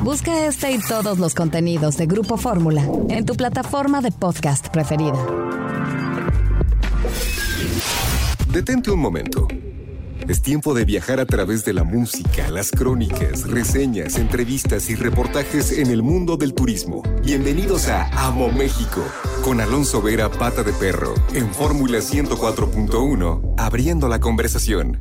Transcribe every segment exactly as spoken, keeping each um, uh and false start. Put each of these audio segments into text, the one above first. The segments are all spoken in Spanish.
Busca este y todos los contenidos de Grupo Fórmula en tu plataforma de podcast preferida. Detente un momento. Es tiempo de viajar a través de la música, las crónicas, reseñas, entrevistas y reportajes en el mundo del turismo. Bienvenidos a Amo México, con Alonso Vera Pata de Perro, en Fórmula ciento cuatro punto uno, abriendo la conversación.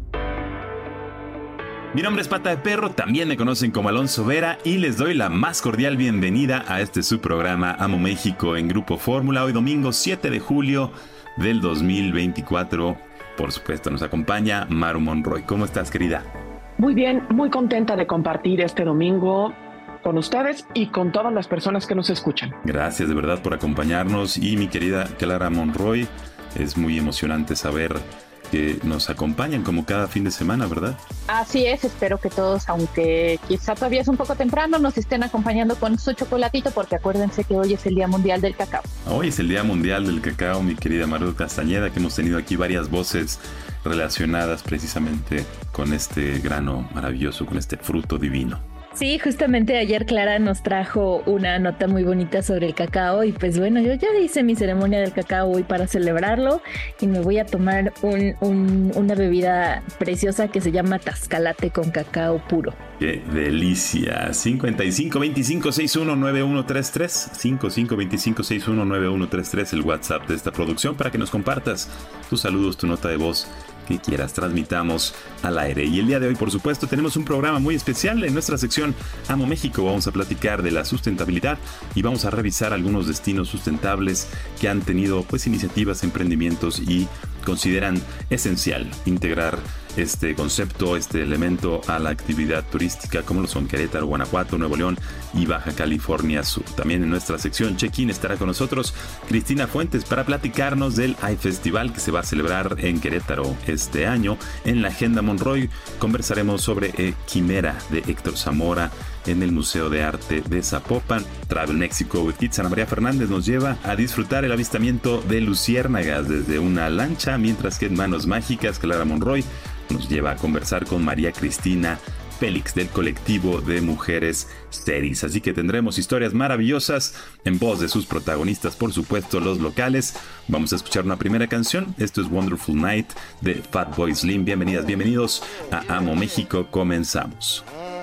Mi nombre es Pata de Perro, también me conocen como Alonso Vera y les doy la más cordial bienvenida a este subprograma Amo México en Grupo Fórmula. Hoy domingo siete de julio del dos mil veinticuatro. Por supuesto, nos acompaña Maru Monroy. ¿Cómo estás, querida? Muy bien, muy contenta de compartir este domingo con ustedes y con todas las personas que nos escuchan. Gracias de verdad por acompañarnos. Y mi querida Clara Monroy, es muy emocionante saber que nos acompañan como cada fin de semana, ¿verdad? Así es, espero que todos, aunque quizá todavía es un poco temprano, nos estén acompañando con su chocolatito, porque acuérdense que hoy es el Día Mundial del Cacao. Hoy es el Día Mundial del Cacao, mi querida Maru Castañeda, que hemos tenido aquí varias voces relacionadas precisamente con este grano maravilloso, con este fruto divino. Sí, justamente ayer Clara nos trajo una nota muy bonita sobre el cacao y pues bueno, yo ya hice mi ceremonia del cacao hoy para celebrarlo y me voy a tomar un, un, una bebida preciosa que se llama Tascalate con cacao puro. ¡Qué delicia! cincuenta y cinco veinticinco sesenta y uno noventa y uno treinta y tres, cincuenta y cinco veinticinco sesenta y uno noventa y uno treinta y tres, el WhatsApp de esta producción para que nos compartas tus saludos, tu nota de voz que quieras, transmitamos al aire. Y el día de hoy, por supuesto, tenemos un programa muy especial en nuestra sección Amo México. Vamos a platicar de la sustentabilidad y vamos a revisar algunos destinos sustentables que han tenido pues iniciativas, emprendimientos y consideran esencial integrar este concepto, este elemento a la actividad turística, como lo son Querétaro, Guanajuato, Nuevo León y Baja California Sur. También en nuestra sección Check-in estará con nosotros Cristina Fuentes para platicarnos del iFestival que se va a celebrar en Querétaro este año. En la Agenda Monroy conversaremos sobre eh, Quimera de Héctor Zamora en el Museo de Arte de Zapopan. Travel Mexico with Kids, Ana María Fernández nos lleva a disfrutar el avistamiento de luciérnagas desde una lancha, mientras que en Manos Mágicas, Clara Monroy nos lleva a conversar con María Cristina Félix del colectivo de mujeres Ceris. Así que tendremos historias maravillosas en voz de sus protagonistas, por supuesto, los locales. Vamos a escuchar una primera canción. Esto es Wonderful Night de Fatboy Slim. Bienvenidas, bienvenidos a Amo México. Comenzamos.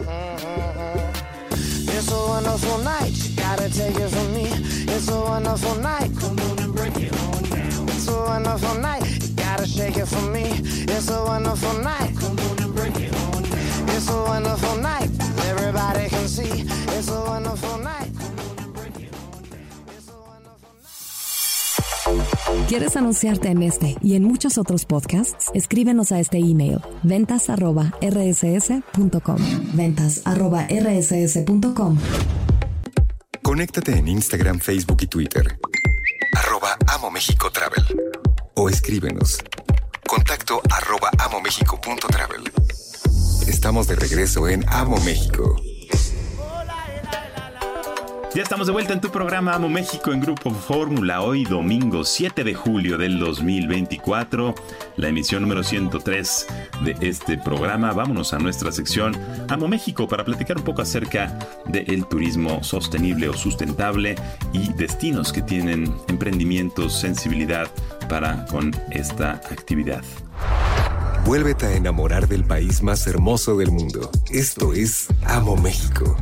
It's a wonderful night, you gotta take it from me. It's a wonderful night, come on and break it on down. It's a wonderful night, you gotta shake it from me. It's a wonderful night, come on and break it on down. It's a wonderful night, everybody can see. It's a wonderful night, come on and break it on down. It's a wonderful night. ¿Quieres anunciarte en este y en muchos otros podcasts? Escríbenos a este email, ventas arroba r s s punto com. ventas arroba r s s punto com. Conéctate en Instagram, Facebook y Twitter. Arroba Amo México Travel. O escríbenos. Contacto arroba amomexico punto travel. Estamos de regreso en Amo México. Ya estamos de vuelta en tu programa Amo México en Grupo Fórmula. Hoy domingo siete de julio del dos mil veinticuatro, la emisión número ciento tres de este programa. Vámonos a nuestra sección Amo México para platicar un poco acerca del turismo sostenible o sustentable y destinos que tienen emprendimientos, sensibilidad para con esta actividad. Vuélvete a enamorar del país más hermoso del mundo. Esto es Amo México.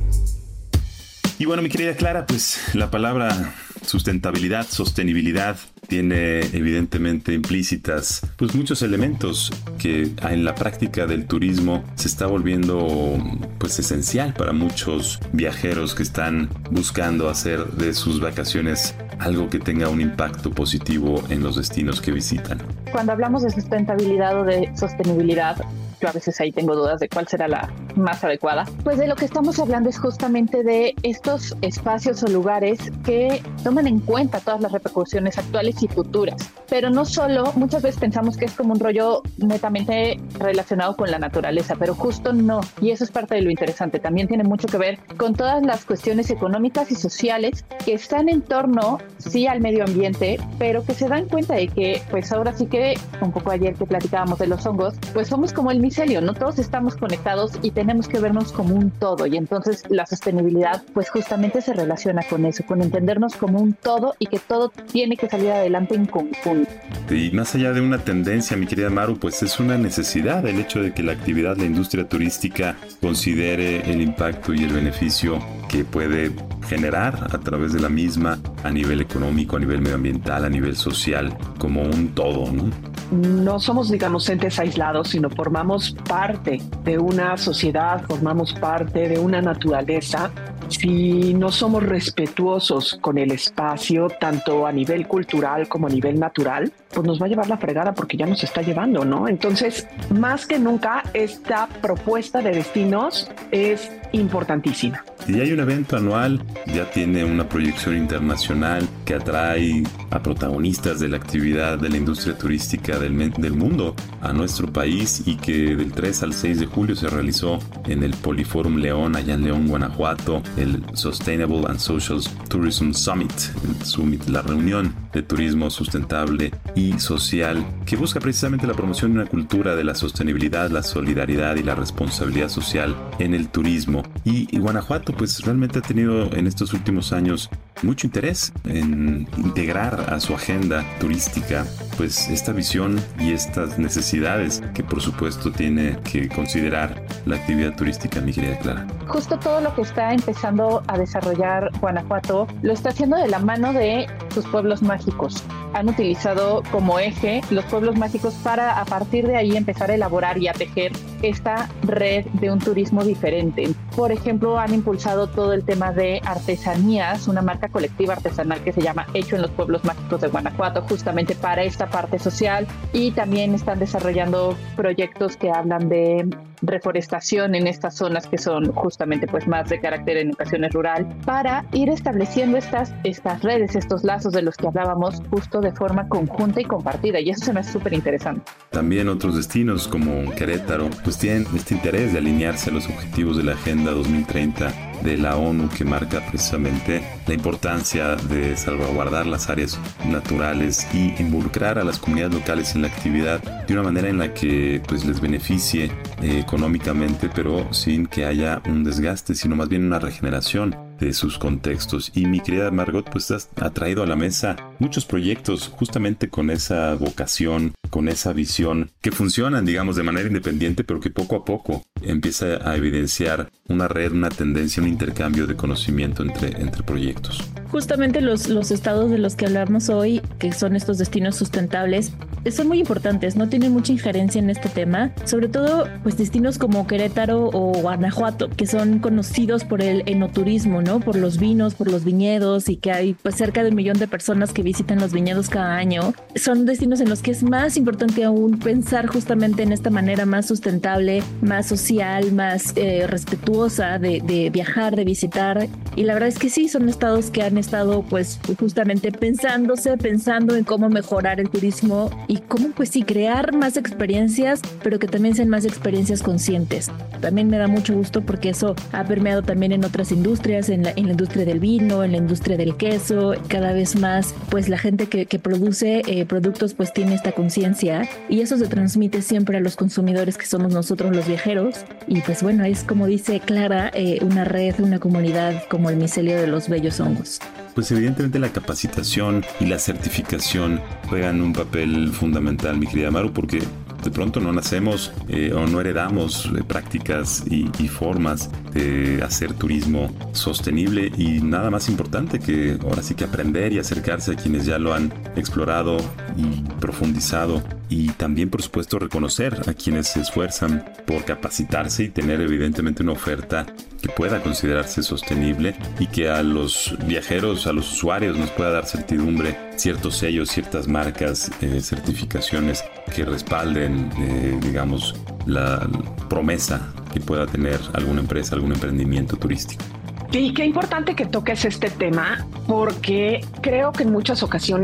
Y bueno, mi querida Clara, pues la palabra sustentabilidad, sostenibilidad tiene evidentemente implícitas pues muchos elementos que en la práctica del turismo se está volviendo pues esencial para muchos viajeros que están buscando hacer de sus vacaciones algo que tenga un impacto positivo en los destinos que visitan. Cuando hablamos de sustentabilidad o de sostenibilidad, yo a veces ahí tengo dudas de cuál será la más adecuada. Pues de lo que estamos hablando es justamente de estos espacios o lugares que toman en cuenta todas las repercusiones actuales presentes y futuras. Pero no solo, muchas veces pensamos que es como un rollo netamente relacionado con la naturaleza, pero justo no. Y eso es parte de lo interesante. También tiene mucho que ver con todas las cuestiones económicas y sociales que están en torno, sí, al medio ambiente, pero que se dan cuenta de que, pues ahora sí que, un poco ayer que platicábamos de los hongos, pues somos como el micelio, ¿no? Todos estamos conectados y tenemos que vernos como un todo. Y entonces la sostenibilidad, pues justamente se relaciona con eso, con entendernos como un todo y que todo tiene que salir adelante en conjunto. Y más allá de una tendencia, mi querida Maru, pues es una necesidad el hecho de que la actividad, la industria turística considere el impacto y el beneficio que puede generar a través de la misma a nivel económico, a nivel medioambiental, a nivel social, como un todo, ¿no? No somos, digamos, entes aislados, sino formamos parte de una sociedad, formamos parte de una naturaleza. Si no somos respetuosos con el espacio, tanto a nivel cultural como a nivel natural, pues nos va a llevar la fregada porque ya nos está llevando, ¿no? Entonces, más que nunca, esta propuesta de destinos es importantísima. Y hay un evento anual, ya tiene una proyección internacional que atrae a protagonistas de la actividad de la industria turística del, del mundo a nuestro país y que del tres al seis de julio se realizó en el Poliforum León, allá en León, Guanajuato, el Sustainable and Social Tourism Summit, el Summit, la reunión de turismo sustentable y social que busca precisamente la promoción de una cultura de la sostenibilidad, la solidaridad y la responsabilidad social en el turismo. Y, y Guanajuato pues realmente ha tenido en estos últimos años mucho interés en integrar a su agenda turística pues esta visión y estas necesidades que por supuesto tiene que considerar la actividad turística, mi querida Clara. Justo todo lo que está empezando a desarrollar Guanajuato lo está haciendo de la mano de sus pueblos mágicos. Han utilizado como eje los pueblos mágicos para a partir de ahí empezar a elaborar y a tejer esta red de un turismo diferente. Por ejemplo, han impulsado todo el tema de artesanías, una marca colectiva artesanal que se llama Hecho en los Pueblos Mágicos de Guanajuato, justamente para esta parte social, y también están desarrollando proyectos que hablan de reforestación en estas zonas que son justamente pues más de carácter en ocasiones rural, para ir estableciendo estas, estas redes, estos lazos de los que hablábamos justo de forma conjunta y compartida, y eso se me hace súper interesante. También otros destinos como Querétaro pues tienen este interés de alinearse a los objetivos de la Agenda dos mil treinta de la ONU, que marca precisamente la importancia de salvaguardar las áreas naturales y involucrar a las comunidades locales en la actividad de una manera en la que pues les beneficie eh, económicamente, pero sin que haya un desgaste, sino más bien una regeneración de sus contextos. Y mi querida Margot, pues has traído a la mesa muchos proyectos justamente con esa vocación, con esa visión, que funcionan, digamos, de manera independiente, pero que poco a poco empieza a evidenciar una red, una tendencia, un intercambio de conocimiento entre, entre proyectos. Justamente los, los estados de los que hablamos hoy, que son estos destinos sustentables, son muy importantes, no tienen mucha injerencia en este tema, sobre todo pues destinos como Querétaro o Guanajuato, que son conocidos por el enoturismo, ¿no? Por los vinos, por los viñedos, y que hay pues cerca de un millón de personas que visitan los viñedos cada año. Son destinos en los que es más importante aún pensar justamente en esta manera más sustentable, más social, más eh, respetuosa de, de viajar, de visitar. Y la verdad es que sí, son estados que han estado pues justamente pensándose, pensando en cómo mejorar el turismo y cómo pues sí crear más experiencias, pero que también sean más experiencias conscientes. También me da mucho gusto porque eso ha permeado también en otras industrias, en la, en la industria del vino, en la industria del queso. Cada vez más pues la gente que, que produce eh, productos pues tiene esta conciencia, y eso se transmite siempre a los consumidores, que somos nosotros los viajeros. Y pues bueno, es como dice Clara, eh, una red, una comunidad como el micelio de los bellos hongos. Pues evidentemente la capacitación y la certificación juegan un papel fundamental, mi querida Maru, porque de pronto no nacemos eh, o no heredamos eh, prácticas y, y formas de hacer turismo sostenible, y nada más importante que ahora sí que aprender y acercarse a quienes ya lo han explorado y profundizado, y también por supuesto reconocer a quienes se esfuerzan por capacitarse y tener evidentemente una oferta que pueda considerarse sostenible y que a los viajeros, a los usuarios nos pueda dar certidumbre, ciertos sellos, ciertas marcas, eh, certificaciones que respalden, eh, digamos, la promesa que pueda tener alguna empresa, algún emprendimiento turístico. Sí, qué importante que toques este tema, porque creo que en muchas ocasiones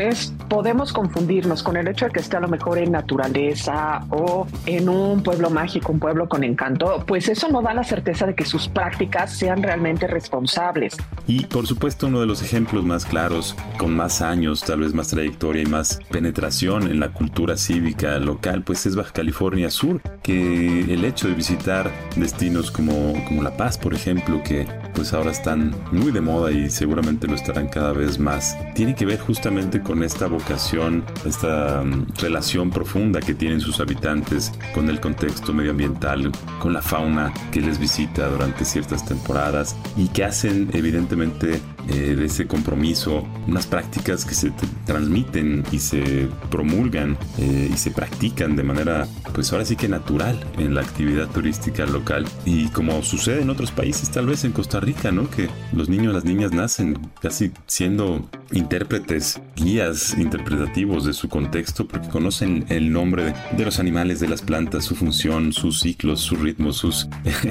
podemos confundirnos con el hecho de que esté a lo mejor en naturaleza o en un pueblo mágico, un pueblo con encanto, pues eso no da la certeza de que sus prácticas sean realmente responsables. Y por supuesto uno de los ejemplos más claros, con más años, tal vez más trayectoria y más penetración en la cultura cívica local, pues es Baja California Sur, que el hecho de visitar destinos como, como La Paz, por ejemplo, que pues ahora están muy de moda y seguramente lo estarán cada vez más, tiene que ver justamente con esta vocación, esta um, relación profunda que tienen sus habitantes con el contexto medioambiental, con la fauna que les visita durante ciertas temporadas y que hacen evidentemente eh, de ese compromiso unas prácticas que se t- transmiten y se promulgan eh, y se practican de manera pues ahora sí que natural en la actividad turística local, y como sucede en otros países, tal vez en Costa Rica, ¿no? Que los niños y las niñas nacen casi siendo intérpretes, guías interpretativos de su contexto, porque conocen el nombre de, de los animales, de las plantas, su función, sus ciclos, sus ritmos, sus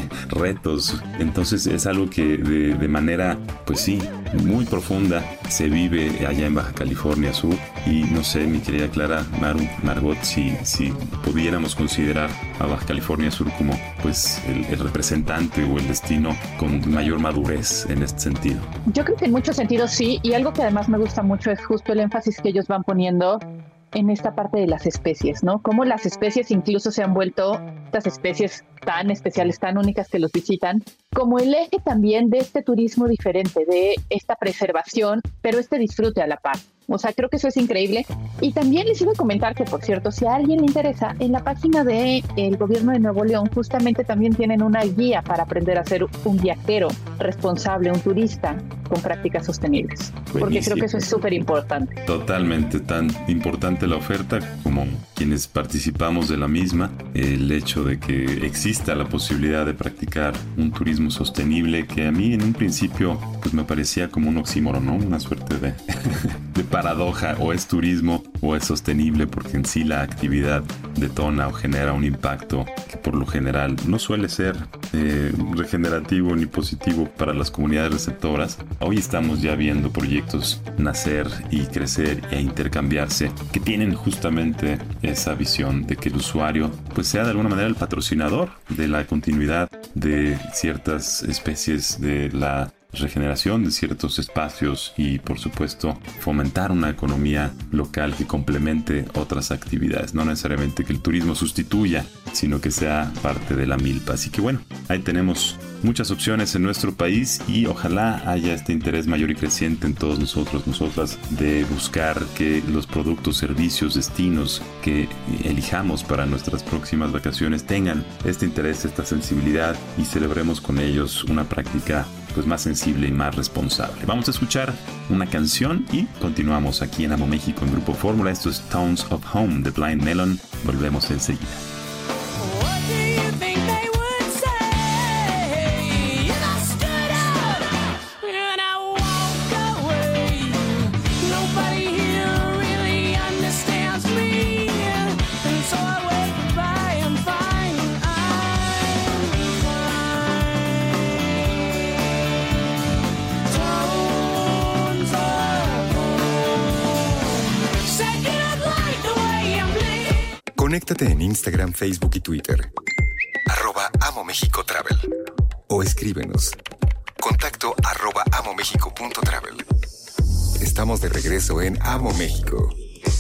retos. Entonces es algo que de, de manera, pues sí, muy profunda se vive allá en Baja California Sur. Y no sé, mi querida Clara, Maru, Margot, si, si pudiéramos considerar a Baja California Sur como pues el, el representante o el destino con mayor madurez en este sentido. Yo creo que en muchos sentidos sí, y algo que además me gusta mucho es justo el énfasis que ellos van poniendo en esta parte de las especies, ¿no? Cómo las especies incluso se han vuelto, estas especies tan especiales, tan únicas que los visitan, como el eje también de este turismo diferente, de esta preservación, pero este disfrute a la par. O sea, creo que eso es increíble. Y también les iba a comentar que, por cierto, si a alguien le interesa, en la página del gobierno de Nuevo León justamente también tienen una guía para aprender a ser un viajero responsable, un turista con prácticas sostenibles. Buenísimo. Porque creo que eso es súper importante. Totalmente, tan importante la oferta como quienes participamos de la misma, el hecho de que exista la posibilidad de practicar un turismo sostenible que a mí en un principio pues me parecía como un oxímoron, ¿no? Una suerte de, de paradoja, o es turismo o es sostenible, porque en sí la actividad detona o genera un impacto que por lo general no suele ser eh, regenerativo ni positivo para las comunidades receptoras. Hoy estamos ya viendo proyectos nacer y crecer e intercambiarse que tienen justamente esa visión de que el usuario pues sea de alguna manera el patrocinador de la continuidad de ciertas especies, de la regeneración de ciertos espacios y por supuesto fomentar una economía local que complemente otras actividades, no necesariamente que el turismo sustituya, sino que sea parte de la milpa. Así que bueno, ahí tenemos muchas opciones en nuestro país y ojalá haya este interés mayor y creciente en todos nosotros, nosotras, de buscar que los productos, servicios, destinos que elijamos para nuestras próximas vacaciones tengan este interés, esta sensibilidad, y celebremos con ellos una práctica pues más sensible y más responsable. Vamos a escuchar una canción y continuamos aquí en Amo México en Grupo Fórmula. Esto es Tones of Home de Blind Melon. Volvemos enseguida. Conéctate en Instagram, Facebook y Twitter. Arroba Amo México Travel. O escríbenos. Contacto arroba amomexico.travel. Estamos de regreso en Amo México.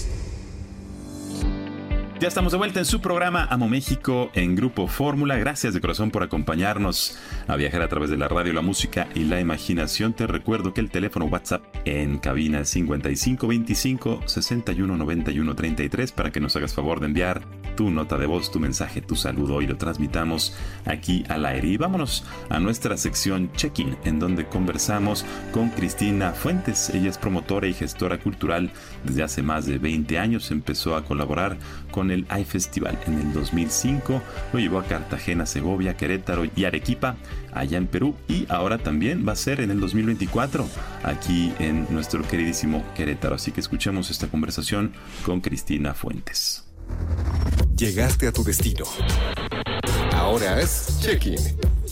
Ya estamos de vuelta en su programa Amo México en Grupo Fórmula. Gracias de corazón por acompañarnos a viajar a través de la radio, la música y la imaginación. Te recuerdo que el teléfono WhatsApp en cabina es cincuenta y cinco veinticinco sesenta y uno noventa y uno treinta y tres para que nos hagas favor de enviar tu nota de voz, tu mensaje, tu saludo y lo transmitamos aquí al aire. Y vámonos a nuestra sección Check-in, en donde conversamos con Cristina Fuentes. Ella es promotora y gestora cultural desde hace más de veinte años. Empezó a colaborar con el iFestival en el dos mil cinco, lo llevó a Cartagena, Segovia, Querétaro y Arequipa, allá en Perú, y ahora también va a ser en el dos mil veinticuatro aquí en nuestro queridísimo Querétaro. Así que escuchemos esta conversación con Cristina Fuentes. Llegaste a tu destino. Ahora es check-in.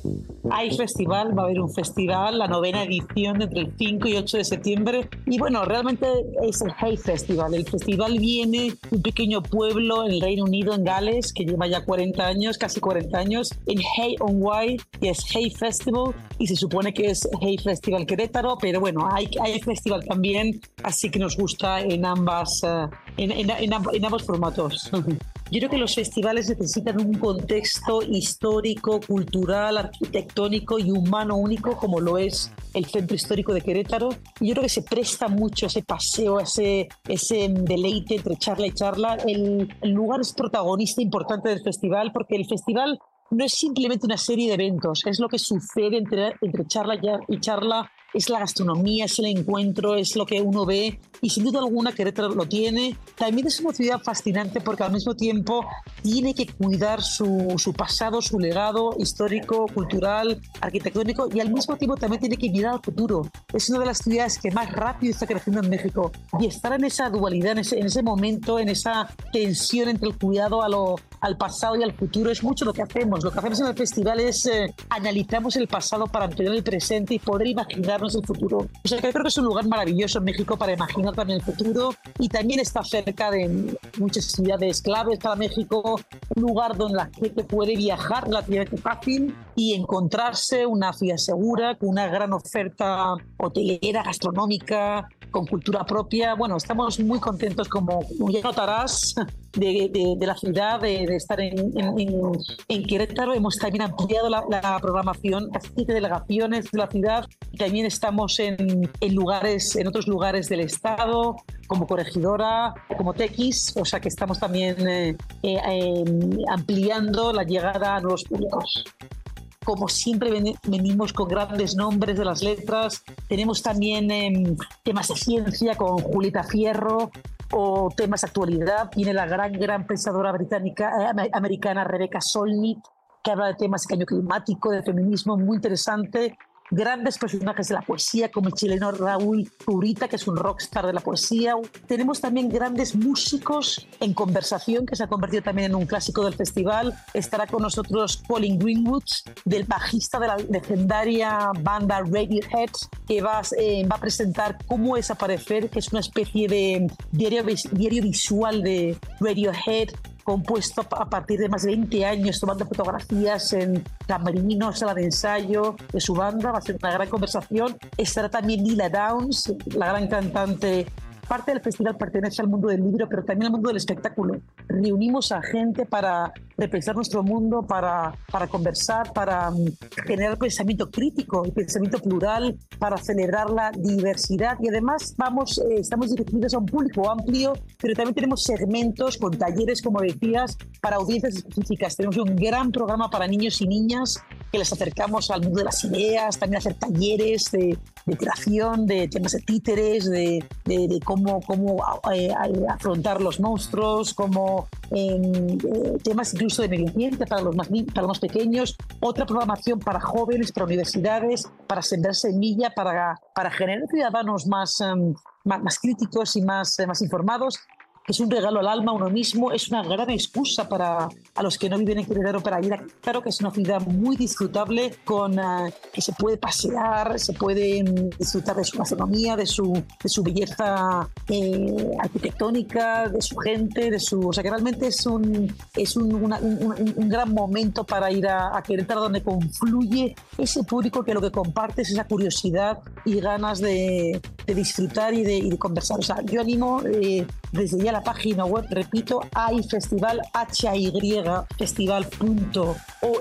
Hay festival, va a haber un festival, la novena edición entre el cinco y ocho de septiembre. Y bueno, realmente es el Hay Festival. El festival viene de un pequeño pueblo en el Reino Unido, en Gales, que lleva ya cuarenta años, casi cuarenta años, en Hay-on-Wye, que es Hay Festival, y se supone que es Hay Festival Querétaro, pero bueno, hay, hay festival también, así que nos gusta en, ambas, uh, en, en, en, en ambos formatos. Yo creo que los festivales necesitan un contexto histórico, cultural, arquitectónico y humano único, como lo es el Centro Histórico de Querétaro. Y yo creo que se presta mucho ese paseo, ese, ese deleite entre charla y charla. El, el lugar es protagonista importante del festival, porque el festival no es simplemente una serie de eventos, es lo que sucede entre, entre charla y charla. Es la gastronomía, es el encuentro, es lo que uno ve, y sin duda alguna Querétaro lo tiene. También es una ciudad fascinante porque al mismo tiempo tiene que cuidar su, su pasado, su legado histórico, cultural, arquitectónico, y al mismo tiempo también tiene que mirar al futuro. Es una de las ciudades que más rápido está creciendo en México, y estar en esa dualidad, en ese, en ese momento, en esa tensión entre el cuidado a lo, al pasado y al futuro, es mucho lo que hacemos. Lo que hacemos en el festival es eh, analizamos el pasado para entender el presente y poder imaginar el futuro. O sea, que creo que es un lugar maravilloso en México para imaginar también el futuro, y también está cerca de muchas ciudades claves para México, un lugar donde la gente puede viajar relativamente fácil y encontrarse una ciudad segura, con una gran oferta hotelera, gastronómica, con cultura propia. Bueno, estamos muy contentos, como, como ya notarás, de, de, de la ciudad, de, de estar en, en, en, en Querétaro. Hemos también ampliado la, la programación a siete delegaciones de la ciudad. También estamos en, en lugares, en otros lugares del estado, como Corregidora, como Tequis, o sea que estamos también eh, eh, eh, ampliando la llegada a nuevos públicos. Como siempre ven, venimos con grandes nombres de las letras. Tenemos también eh, temas de ciencia con Julieta Fierro, o temas de actualidad. Viene la gran, gran pensadora británica, eh, americana Rebecca Solnit, que habla de temas de cambio climático, de feminismo, muy interesante. Grandes personajes de la poesía, como el chileno Raúl Zurita, que es un rockstar de la poesía. Tenemos también grandes músicos en conversación, que se ha convertido también en un clásico del festival. Estará con nosotros Colin Greenwood, del bajista de la legendaria banda Radiohead, que va, eh, va a presentar Cómo es aparecer, que es una especie de diario, diario visual de Radiohead, compuesto a partir de más de veinte años, tomando fotografías en camerinos, sala de ensayo de su banda. Va a ser una gran conversación. Estará también Lila Downs, la gran cantante. Parte del festival pertenece al mundo del libro, pero también al mundo del espectáculo. Reunimos a gente para repensar nuestro mundo, para, para conversar, para um, generar pensamiento crítico y pensamiento plural, para celebrar la diversidad. Y además vamos, eh, estamos dirigidos a un público amplio, pero también tenemos segmentos con talleres, como decías, para audiencias específicas. Tenemos un gran programa para niños y niñas que les acercamos al mundo de las ideas, también hacer talleres de, de creación, de temas de títeres, de, de, de cómo, cómo eh, afrontar los monstruos, cómo eh, temas incluso de medio ambiente para los, más, para los más pequeños. Otra programación para jóvenes, para universidades, para sembrar semilla, para, para generar ciudadanos más, um, más, más críticos y más, eh, más informados. Es un regalo al alma, a uno mismo. Es una gran excusa para a los que no viven en Querétaro para ir a Querétaro, que es una ciudad muy disfrutable, con uh, que se puede pasear, se puede um, disfrutar de su gastronomía, de su, de su belleza eh, arquitectónica, de su gente, de su, o sea que realmente es un, es un, una, un, un gran momento para ir a, a Querétaro, donde confluye ese público que lo que comparte es esa curiosidad y ganas de, de disfrutar y de, y de conversar. O sea, yo animo eh, desde ya la página web, repito, hay festival, H A Y festival punto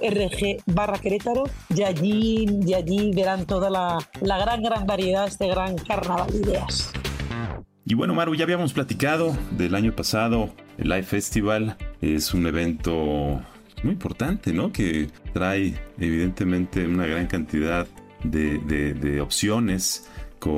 org barra Querétaro, y allí, y allí verán toda la, la gran, gran variedad, este gran carnaval de ideas. Y bueno, Maru, ya habíamos platicado del año pasado, el Live Festival es un evento muy importante, ¿no? Que trae evidentemente una gran cantidad de, de, de opciones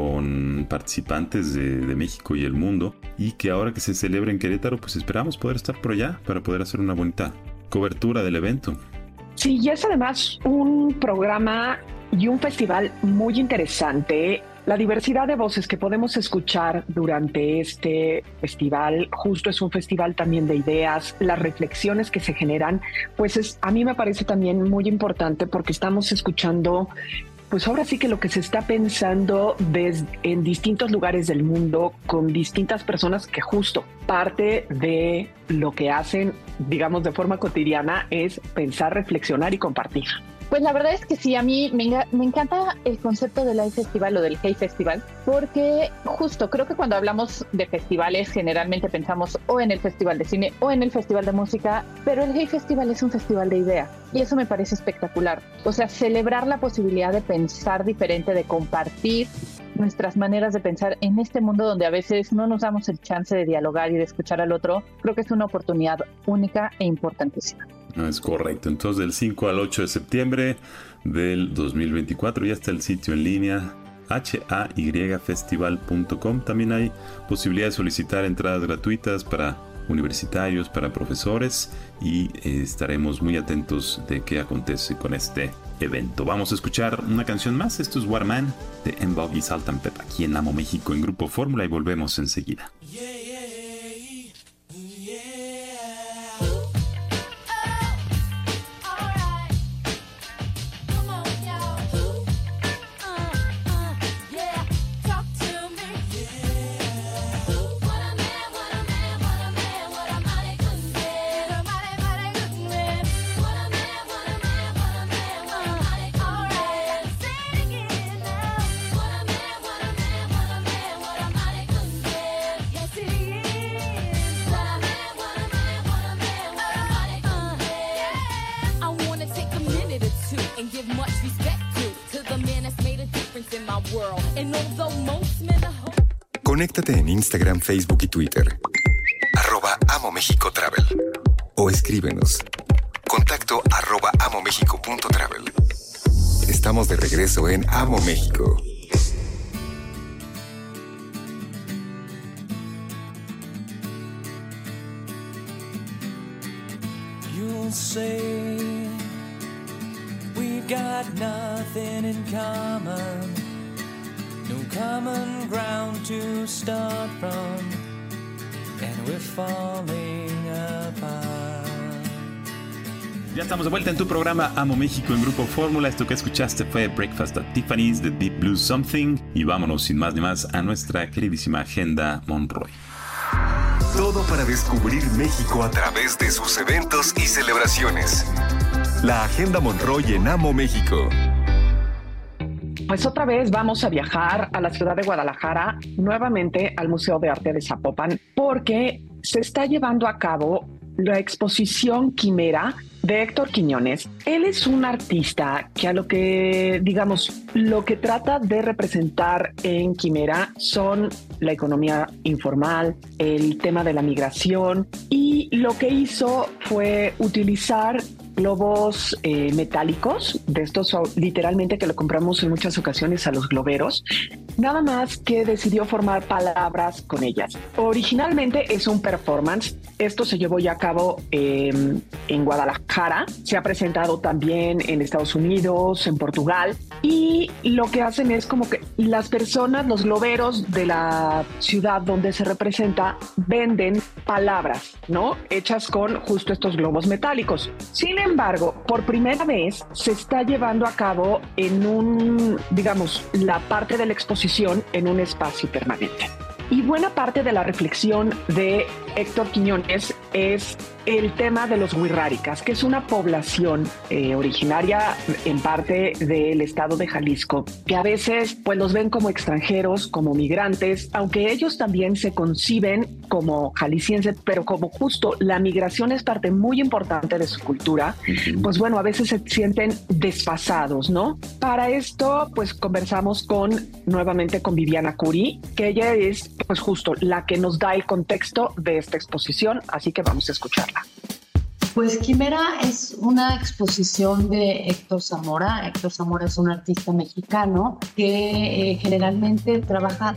con participantes de, de México y el mundo, y que ahora que se celebra en Querétaro, pues esperamos poder estar por allá para poder hacer una bonita cobertura del evento. Sí, y es además un programa y un festival muy interesante. La diversidad de voces que podemos escuchar durante este festival, justo es un festival también de ideas, las reflexiones que se generan, pues es, a mí me parece también muy importante porque estamos escuchando, pues ahora sí que lo que se está pensando desde, en distintos lugares del mundo con distintas personas que justo parte de lo que hacen, digamos, de forma cotidiana es pensar, reflexionar y compartir. Pues la verdad es que sí, a mí me, me encanta el concepto del iFestival o del Hey Festival, porque justo creo que cuando hablamos de festivales generalmente pensamos o en el Festival de Cine o en el Festival de Música, pero el Hey Festival es un festival de ideas y eso me parece espectacular. O sea, celebrar la posibilidad de pensar diferente, de compartir nuestras maneras de pensar en este mundo donde a veces no nos damos el chance de dialogar y de escuchar al otro, creo que es una oportunidad única e importantísima. No, es correcto. Entonces, del cinco al ocho de septiembre del dos mil veinticuatro ya está el sitio en línea h a y festival punto com. También hay posibilidad de solicitar entradas gratuitas para universitarios, para profesores y eh, estaremos muy atentos de qué acontece con este evento. Vamos a escuchar una canción más. Esto es Waterman de M-Bog y Salt and Pepper aquí en Amo México en Grupo Fórmula y volvemos enseguida. Yeah, yeah. Conéctate en Instagram, Facebook y Twitter. Arroba Amo México Travel. O escríbenos. Contacto arroba amomexico punto travel. Estamos de regreso en Amo México. You'll say we've got nothing in common. No common ground to start from, and we're falling apart. Ya estamos de vuelta en tu programa Amo México en Grupo Fórmula. Esto que escuchaste fue Breakfast at Tiffany's de Deep Blue Something. Y vámonos sin más ni más a nuestra queridísima Agenda Monroy. Todo para descubrir México a través de sus eventos y celebraciones. La Agenda Monroy en Amo México. Pues otra vez vamos a viajar a la ciudad de Guadalajara, nuevamente al Museo de Arte de Zapopan, porque se está llevando a cabo la exposición Quimera de Héctor Quiñones. Él es un artista que a lo que, digamos, lo que trata de representar en Quimera son la economía informal, el tema de la migración, y lo que hizo fue utilizar globos eh, metálicos, de estos literalmente que lo compramos en muchas ocasiones a los globeros, nada más que decidió formar palabras con ellas. Originalmente es un performance, esto se llevó ya a cabo eh, en Guadalajara, se ha presentado también en Estados Unidos, en Portugal, y lo que hacen es como que las personas, los globeros de la ciudad donde se representa, venden palabras, ¿no? Hechas con justo estos globos metálicos. Sin embargo, por primera vez se está llevando a cabo en un, digamos, la parte de la exposición en un espacio permanente. Y buena parte de la reflexión de Héctor Quiñones es el tema de los huirráricas, que es una población eh, originaria en parte del estado de Jalisco, que a veces pues los ven como extranjeros, como migrantes, aunque ellos también se conciben como jaliscienses, pero como justo la migración es parte muy importante de su cultura, uh-huh. Pues bueno, a veces se sienten desfasados, ¿no? Para esto pues conversamos con nuevamente con Viviana Curi, que ella es pues justo la que nos da el contexto de esta exposición, así que vamos a escucharla. Pues Quimera es una exposición de Héctor Zamora. Héctor Zamora es un artista mexicano que eh, generalmente trabaja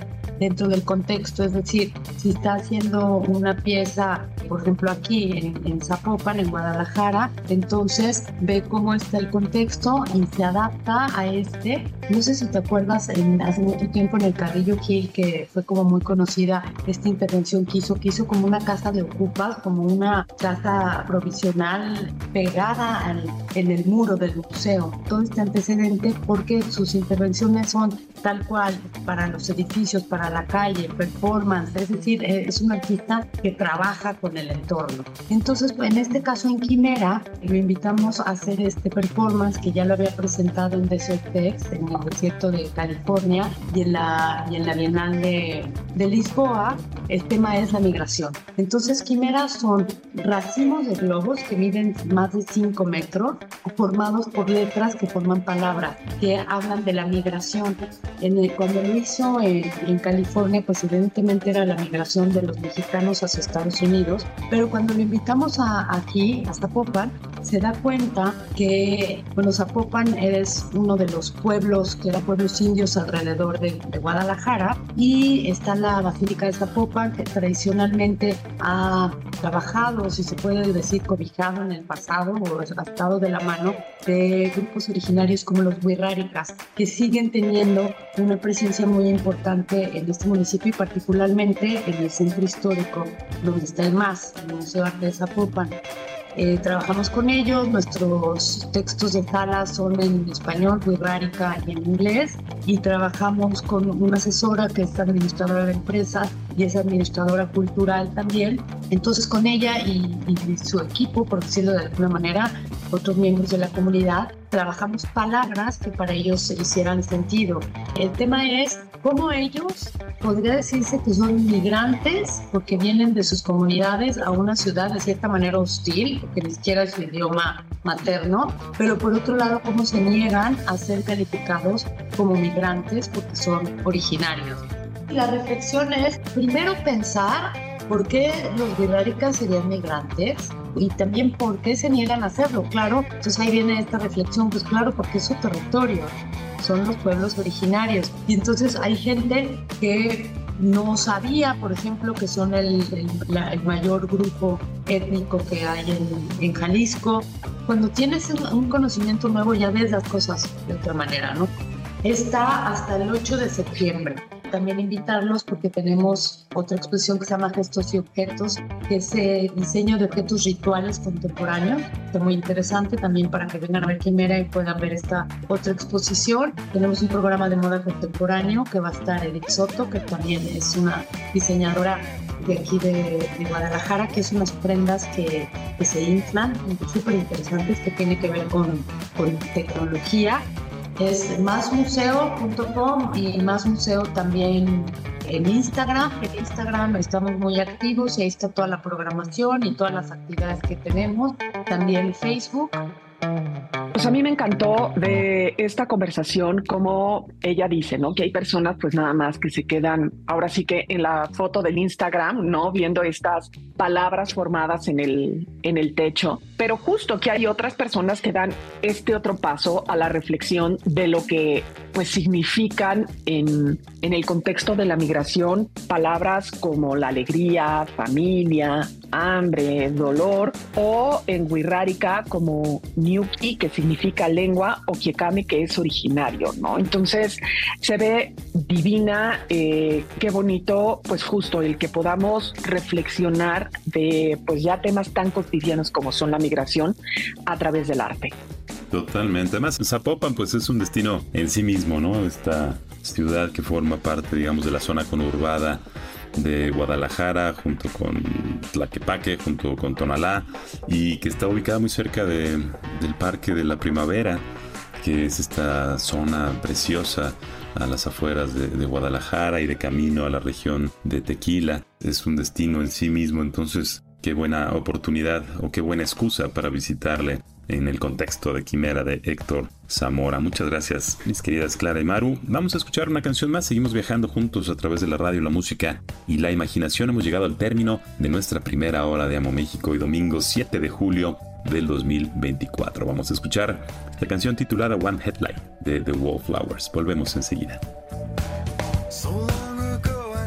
dentro del contexto, es decir, si está haciendo una pieza, por ejemplo aquí en, en Zapopan, en Guadalajara, entonces ve cómo está el contexto y se adapta a este. No sé si te acuerdas, en, hace mucho tiempo en el Carrillo Gil, que fue como muy conocida esta intervención que hizo, que hizo como una casa de ocupas, como una casa provisional pegada al, en el muro del museo. Todo este antecedente porque sus intervenciones son tal cual para los edificios, para la calle, performance, es decir, es un artista que trabaja con el entorno. Entonces, en este caso en Quimera, lo invitamos a hacer este performance que ya lo había presentado en Desert Text, en el desierto de California y en la, y en la Bienal de, de Lisboa. El tema es la migración. Entonces, Quimera son racimos de globos que miden más de cinco metros, formados por letras que forman palabras, que hablan de la migración. En el, cuando lo hizo en, en California, pues evidentemente era la migración de los mexicanos hacia Estados Unidos, pero cuando lo invitamos a, aquí, a Zapopan, se da cuenta que, bueno, Zapopan es uno de los pueblos, que eran pueblos indios alrededor de, de Guadalajara, y está la Basílica de Zapopan, que tradicionalmente ha trabajado, si se puede decir, cobijado en el pasado o ha estado de la mano de grupos originarios como los Wixárikas, que siguen teniendo una presencia muy importante en este municipio y particularmente en el centro histórico, donde está el M A S, el Museo de Arte de Zapopan. Eh, trabajamos con ellos, nuestros textos de sala son en español, wixárika y en inglés, y trabajamos con una asesora que es administradora de empresas y es administradora cultural también. Entonces con ella y, y su equipo, por decirlo de alguna manera, otros miembros de la comunidad, trabajamos palabras que para ellos hicieran sentido. El tema es cómo ellos, podría decirse que son migrantes porque vienen de sus comunidades a una ciudad de cierta manera hostil, porque ni siquiera es su idioma materno, pero por otro lado cómo se niegan a ser calificados como migrantes porque son originarios. La reflexión es primero pensar por qué los wixárikas serían migrantes y también por qué se niegan a hacerlo. Claro, entonces ahí viene esta reflexión, pues claro, porque es su territorio, son los pueblos originarios. Y entonces hay gente que no sabía, por ejemplo, que son el, el, la, el mayor grupo étnico que hay en, en Jalisco. Cuando tienes un conocimiento nuevo ya ves las cosas de otra manera, ¿no? Está hasta el ocho de septiembre. También invitarlos porque tenemos otra exposición que se llama Gestos y Objetos, que es eh, diseño de objetos rituales contemporáneos. Está muy interesante también para que vengan a ver Quimera y puedan ver esta otra exposición. Tenemos un programa de moda contemporáneo que va a estar Edith Soto, que también es una diseñadora de aquí de, de Guadalajara, que es unas prendas que, que se inflan, súper interesantes, que tiene que ver con, con tecnología. Es más museo punto com y Más Museo también en Instagram. En Instagram estamos muy activos y ahí está toda la programación y todas las actividades que tenemos. También Facebook. Pues a mí me encantó de esta conversación como ella dice, ¿no? Que hay personas pues nada más que se quedan ahora sí que en la foto del Instagram, ¿no? Viendo estas palabras formadas en el, en el techo, pero justo que hay otras personas que dan este otro paso a la reflexión de lo que pues significan en, en el contexto de la migración palabras como la alegría, familia, hambre, dolor, o en wixárika como ñuqui, que significa lengua, o quiecame, que es originario, ¿no? Entonces se ve divina, eh, qué bonito, pues justo el que podamos reflexionar de pues ya temas tan cotidianos como son la migración a través del arte. Totalmente. Además, Zapopan pues es un destino en sí mismo, ¿no? Esta ciudad que forma parte, digamos, de la zona conurbada de Guadalajara, junto con Tlaquepaque, junto con Tonalá, y que está ubicada muy cerca de, del Parque de la Primavera, que es esta zona preciosa a las afueras de, de Guadalajara y de camino a la región de Tequila. Es un destino en sí mismo, entonces qué buena oportunidad o qué buena excusa para visitarle en el contexto de Quimera de Héctor Zamora. Muchas gracias, mis queridas Clara y Maru. Vamos a escuchar una canción más. Seguimos viajando juntos a través de la radio, la música y la imaginación. Hemos llegado al término de nuestra primera hora de Amo México y domingo siete de julio del dos mil veinticuatro. Vamos a escuchar la canción titulada One Headlight de The Wallflowers. Volvemos enseguida. So long ago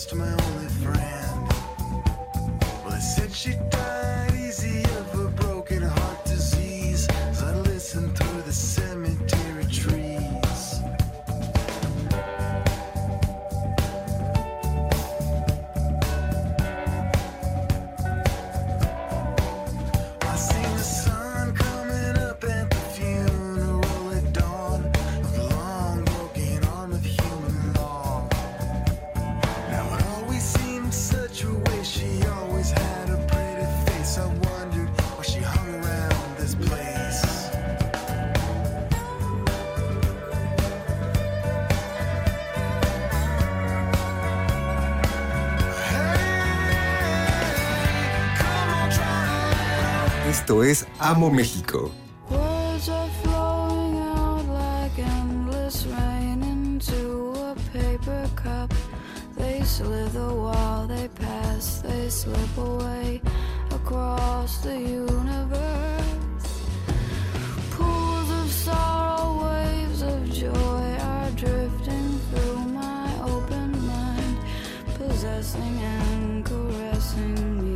lost my only friend. Well, they said she died easy of a broken heart disease as I listened through the cemetery trees. I seen the sun coming up at the funeral at dawn of the long broken arm of human law. Now it always seemed such a waste. She always had a pretty face. I wondered why she hung around this place. Esto es Amo México. Words are flowing out like endless rain into a paper cup. They slither while they pass, they slip away across the universe. Pools of sorrow, waves of joy are drifting through my open mind, possessing and caressing me.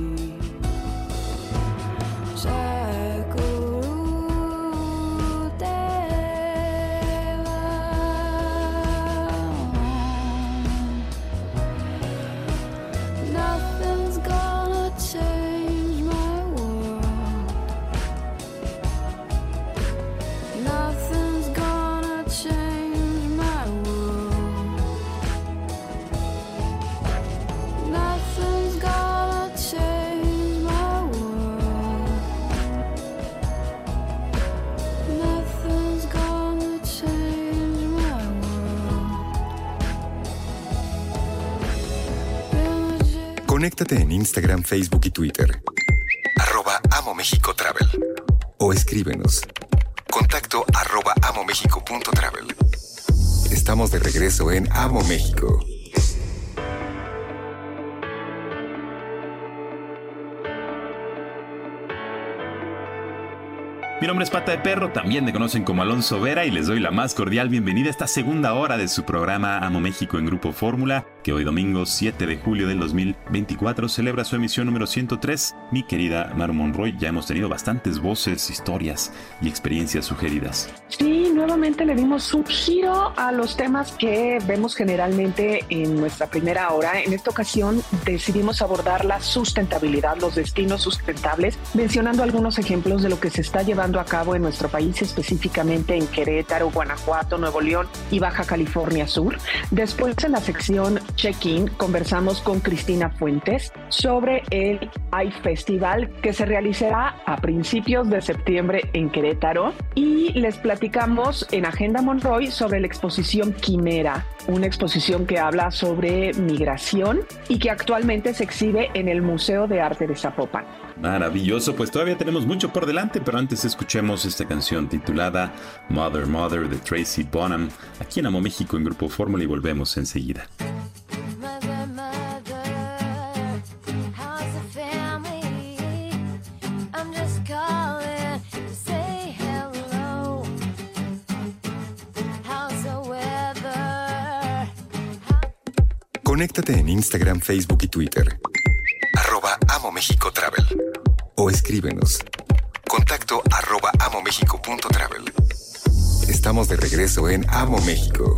Nothing's gonna change my world. Nothing's gonna change my world. Nothing's gonna change my world. Nothing's gonna change my world. Conéctate en Instagram, Facebook y Twitter. Arroba Amo México Travel. O escríbenos. Contacto arroba amomexico.travel. Estamos de regreso en Amo México. Mi nombre es Pata de Perro, también me conocen como Alonso Vera y les doy la más cordial bienvenida a esta segunda hora de su programa Amo México en Grupo Fórmula, que hoy domingo siete de julio del dos mil veinticuatro celebra su emisión número ciento tres. Mi querida Maru Monroy, ya hemos tenido bastantes voces, historias y experiencias sugeridas. Sí, nuevamente le dimos un giro a los temas que vemos generalmente en nuestra primera hora. En esta ocasión decidimos abordar la sustentabilidad, los destinos sustentables, mencionando algunos ejemplos de lo que se está llevando a cabo en nuestro país, específicamente en Querétaro, Guanajuato, Nuevo León y Baja California Sur. Después, en la sección Check-in, conversamos con Cristina Fuentes sobre el iFestival que se realizará a principios de septiembre en Querétaro, y les platicamos en Agenda Monroy sobre la exposición Quimera, una exposición que habla sobre migración y que actualmente se exhibe en el Museo de Arte de Zapopan. Maravilloso, pues todavía tenemos mucho por delante, pero antes escuchemos esta canción titulada Mother Mother de Tracy Bonham, aquí en Amo México en Grupo Fórmula, y volvemos enseguida. Mother, mother, how's the family? I'm just calling to say hello. How's the weather? Conéctate en Instagram, Facebook y Twitter. Arroba Amo México Travel. O escríbenos. Contacto arroba amomexico.travel. Estamos de regreso en Amo México.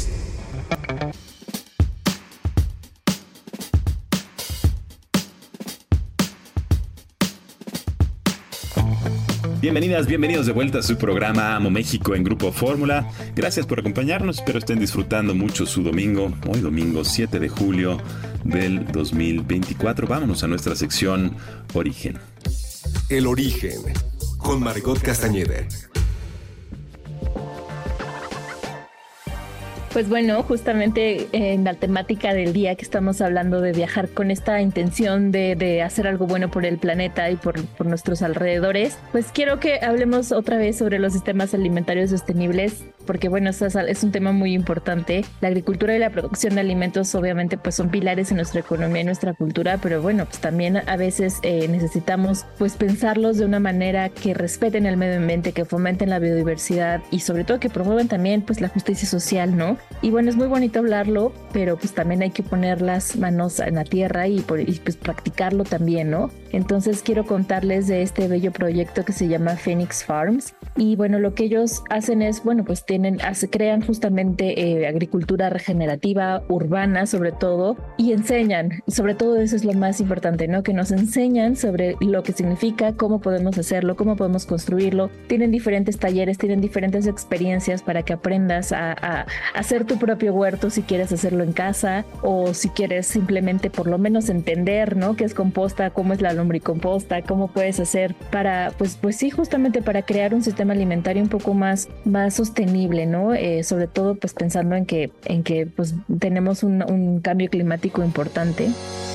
Bienvenidas, bienvenidos de vuelta a su programa Amo México en Grupo Fórmula. Gracias por acompañarnos, espero estén disfrutando mucho su domingo, hoy domingo siete de julio del dos mil veinticuatro. Vámonos a nuestra sección Origen. El Origen, con Margot Castañeda. Pues bueno, justamente en la temática del día que estamos hablando de viajar con esta intención de, de hacer algo bueno por el planeta y por, por nuestros alrededores, pues quiero que hablemos otra vez sobre los sistemas alimentarios sostenibles porque bueno, es, es un tema muy importante. La agricultura y la producción de alimentos obviamente pues son pilares en nuestra economía y nuestra cultura, pero bueno, pues también a veces eh, necesitamos pues pensarlos de una manera que respeten el medio ambiente, que fomenten la biodiversidad y sobre todo que promuevan también pues la justicia social, ¿no? Y bueno, es muy bonito hablarlo, pero pues también hay que poner las manos en la tierra y, por, y pues practicarlo también, ¿no? Entonces quiero contarles de este bello proyecto que se llama Phoenix Farms y bueno, lo que ellos hacen es, bueno, pues tienen, hace, crean justamente eh, agricultura regenerativa, urbana sobre todo, y enseñan, sobre todo eso es lo más importante, ¿no? Que nos enseñan sobre lo que significa, cómo podemos hacerlo, cómo podemos construirlo. Tienen diferentes talleres, tienen diferentes experiencias para que aprendas a, a, a hacer tu propio huerto si quieres hacerlo en casa o si quieres simplemente por lo menos entender, ¿no? Qué es composta, cómo es la lombricomposta, cómo puedes hacer para, pues, pues sí, justamente para crear un sistema alimentario un poco más, más sostenible, ¿no? Eh, sobre todo, pues pensando en que, en que pues tenemos un, un cambio climático importante.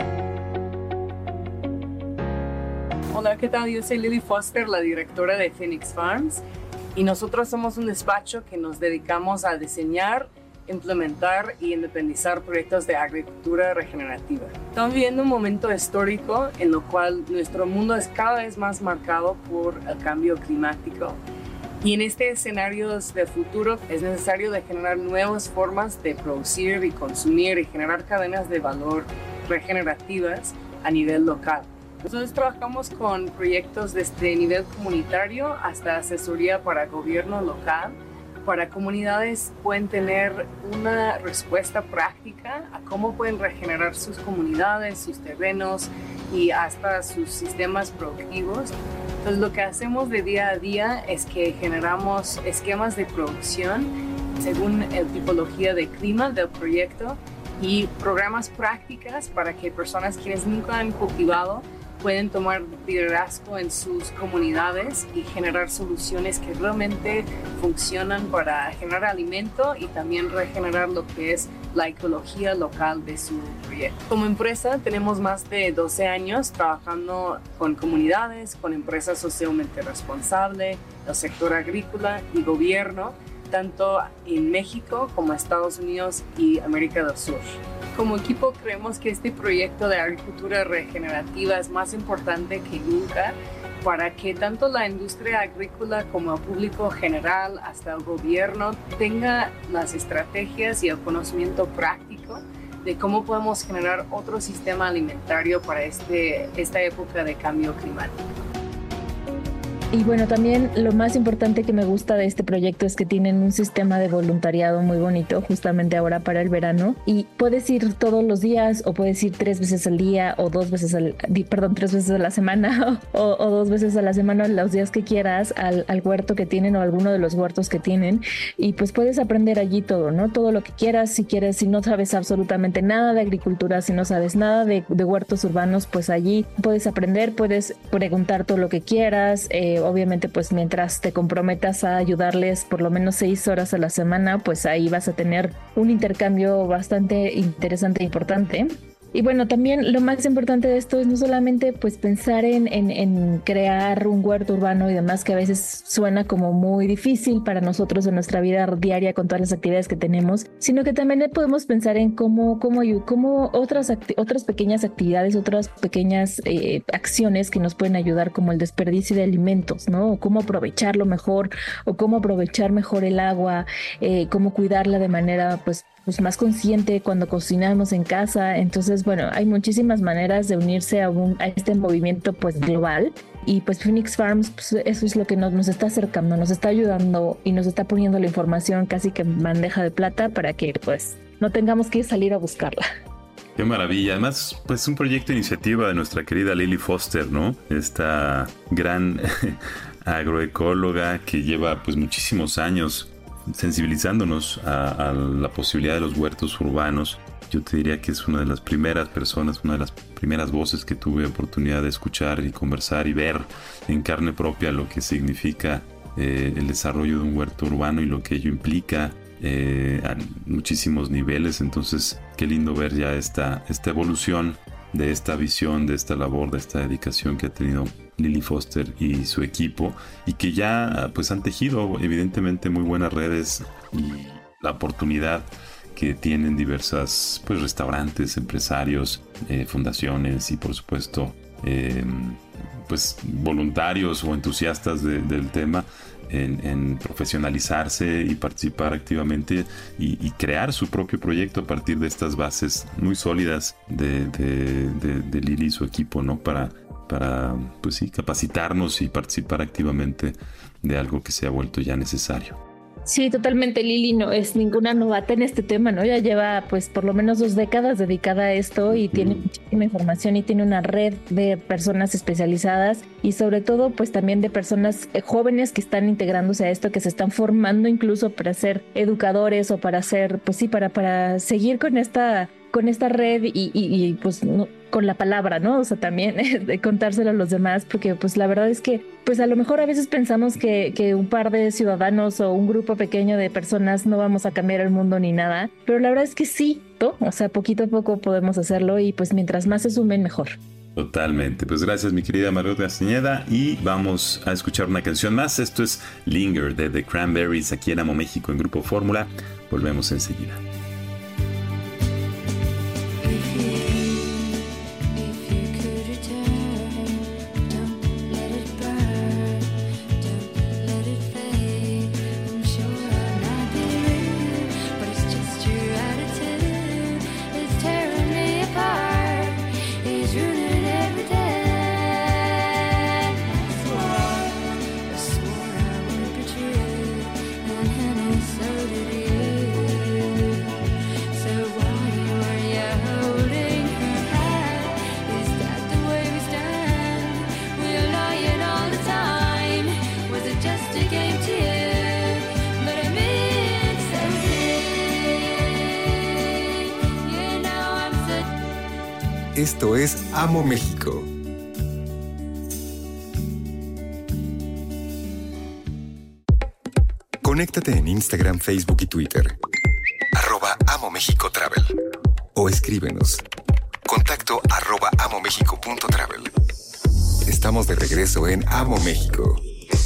Hola, ¿qué tal? Yo soy Lily Foster, la directora de Phoenix Farms, y nosotros somos un despacho que nos dedicamos a diseñar, implementar y independizar proyectos de agricultura regenerativa. Estamos viviendo un momento histórico en lo cual nuestro mundo es cada vez más marcado por el cambio climático. Y en este escenario de futuro es necesario de generar nuevas formas de producir y consumir y generar cadenas de valor regenerativas a nivel local. Nosotros trabajamos con proyectos desde nivel comunitario hasta asesoría para gobierno local. Para comunidades pueden tener una respuesta práctica a cómo pueden regenerar sus comunidades, sus terrenos y hasta sus sistemas productivos. Entonces lo que hacemos de día a día es que generamos esquemas de producción según la tipología de clima del proyecto y programas prácticas para que personas quienes nunca han cultivado pueden tomar liderazgo en sus comunidades y generar soluciones que realmente funcionan para generar alimento y también regenerar lo que es la ecología local de su proyecto. Como empresa tenemos más de doce años trabajando con comunidades, con empresas socialmente responsables, el sector agrícola y gobierno, tanto en México como Estados Unidos y América del Sur. Como equipo creemos que este proyecto de agricultura regenerativa es más importante que nunca para que tanto la industria agrícola como el público general hasta el gobierno tenga las estrategias y el conocimiento práctico de cómo podemos generar otro sistema alimentario para este, esta época de cambio climático. Y bueno, también lo más importante que me gusta de este proyecto es que tienen un sistema de voluntariado muy bonito, justamente ahora para el verano. Y puedes ir todos los días o puedes ir tres veces al día o dos veces al, perdón, tres veces a la semana o, o dos veces a la semana, los días que quieras, al, al huerto que tienen o alguno de los huertos que tienen. Y pues puedes aprender allí todo, ¿no? Todo lo que quieras. Si quieres, si no sabes absolutamente nada de agricultura, si no sabes nada de, de huertos urbanos, pues allí puedes aprender, puedes preguntar todo lo que quieras. Eh, Obviamente, pues mientras te comprometas a ayudarles por lo menos seis horas a la semana, pues ahí vas a tener un intercambio bastante interesante e importante. Y bueno, también lo más importante de esto es no solamente pues pensar en, en, en crear un huerto urbano y demás, que a veces suena como muy difícil para nosotros en nuestra vida diaria con todas las actividades que tenemos, sino que también podemos pensar en cómo, cómo, cómo otras, acti- otras pequeñas actividades, otras pequeñas eh, acciones que nos pueden ayudar, como el desperdicio de alimentos, ¿no? O cómo aprovecharlo mejor, o cómo aprovechar mejor el agua, eh, cómo cuidarla de manera pues pues más consciente cuando cocinamos en casa. Entonces, bueno, hay muchísimas maneras de unirse a, un, a este movimiento pues global, y pues Phoenix Farms, pues eso es lo que nos, nos está acercando, nos está ayudando y nos está poniendo la información casi que en bandeja de plata para que pues no tengamos que salir a buscarla. Qué maravilla. Además, pues un proyecto de iniciativa de nuestra querida Lily Foster, ¿no? Esta gran agroecóloga que lleva pues muchísimos años sensibilizándonos a, a la posibilidad de los huertos urbanos. Yo te diría que es una de las primeras personas, una de las primeras voces que tuve oportunidad de escuchar y conversar y ver en carne propia lo que significa eh, el desarrollo de un huerto urbano y lo que ello implica eh, a muchísimos niveles. Entonces, qué lindo ver ya esta, esta evolución de esta visión, de esta labor, de esta dedicación que ha tenido Lily Foster y su equipo, y que ya pues han tejido evidentemente muy buenas redes y la oportunidad que tienen diversas pues restaurantes, empresarios, eh, fundaciones y por supuesto eh, pues voluntarios o entusiastas de, del tema en, en profesionalizarse y participar activamente y, y crear su propio proyecto a partir de estas bases muy sólidas de, de, de, de Lily y su equipo, ¿no? Para, para pues sí, capacitarnos y participar activamente de algo que se ha vuelto ya necesario. Sí, totalmente. Lily no es ninguna novata en este tema, ¿no? Ya lleva pues por lo menos dos décadas dedicada a esto y tiene muchísima información y tiene una red de personas especializadas y sobre todo pues también de personas jóvenes que están integrándose a esto, que se están formando incluso para ser educadores o para ser, pues sí, para, para seguir con esta, con esta red y, y, y pues no, con la palabra, ¿no? O sea, también de contárselo a los demás, porque pues la verdad es que pues a lo mejor a veces pensamos que, que un par de ciudadanos o un grupo pequeño de personas no vamos a cambiar el mundo ni nada, pero la verdad es que sí, ¿no? O sea, poquito a poco podemos hacerlo y pues mientras más se sumen, mejor. Totalmente, pues gracias mi querida Margot Castañeda y vamos a escuchar una canción más. Esto es Linger de The Cranberries aquí en Amo México en Grupo Fórmula. Volvemos enseguida. Esto es Amo México. Conéctate en Instagram, Facebook y Twitter. Arroba Amo México Travel. O escríbenos. Contacto arroba amomexico.travel. Estamos de regreso en Amo México.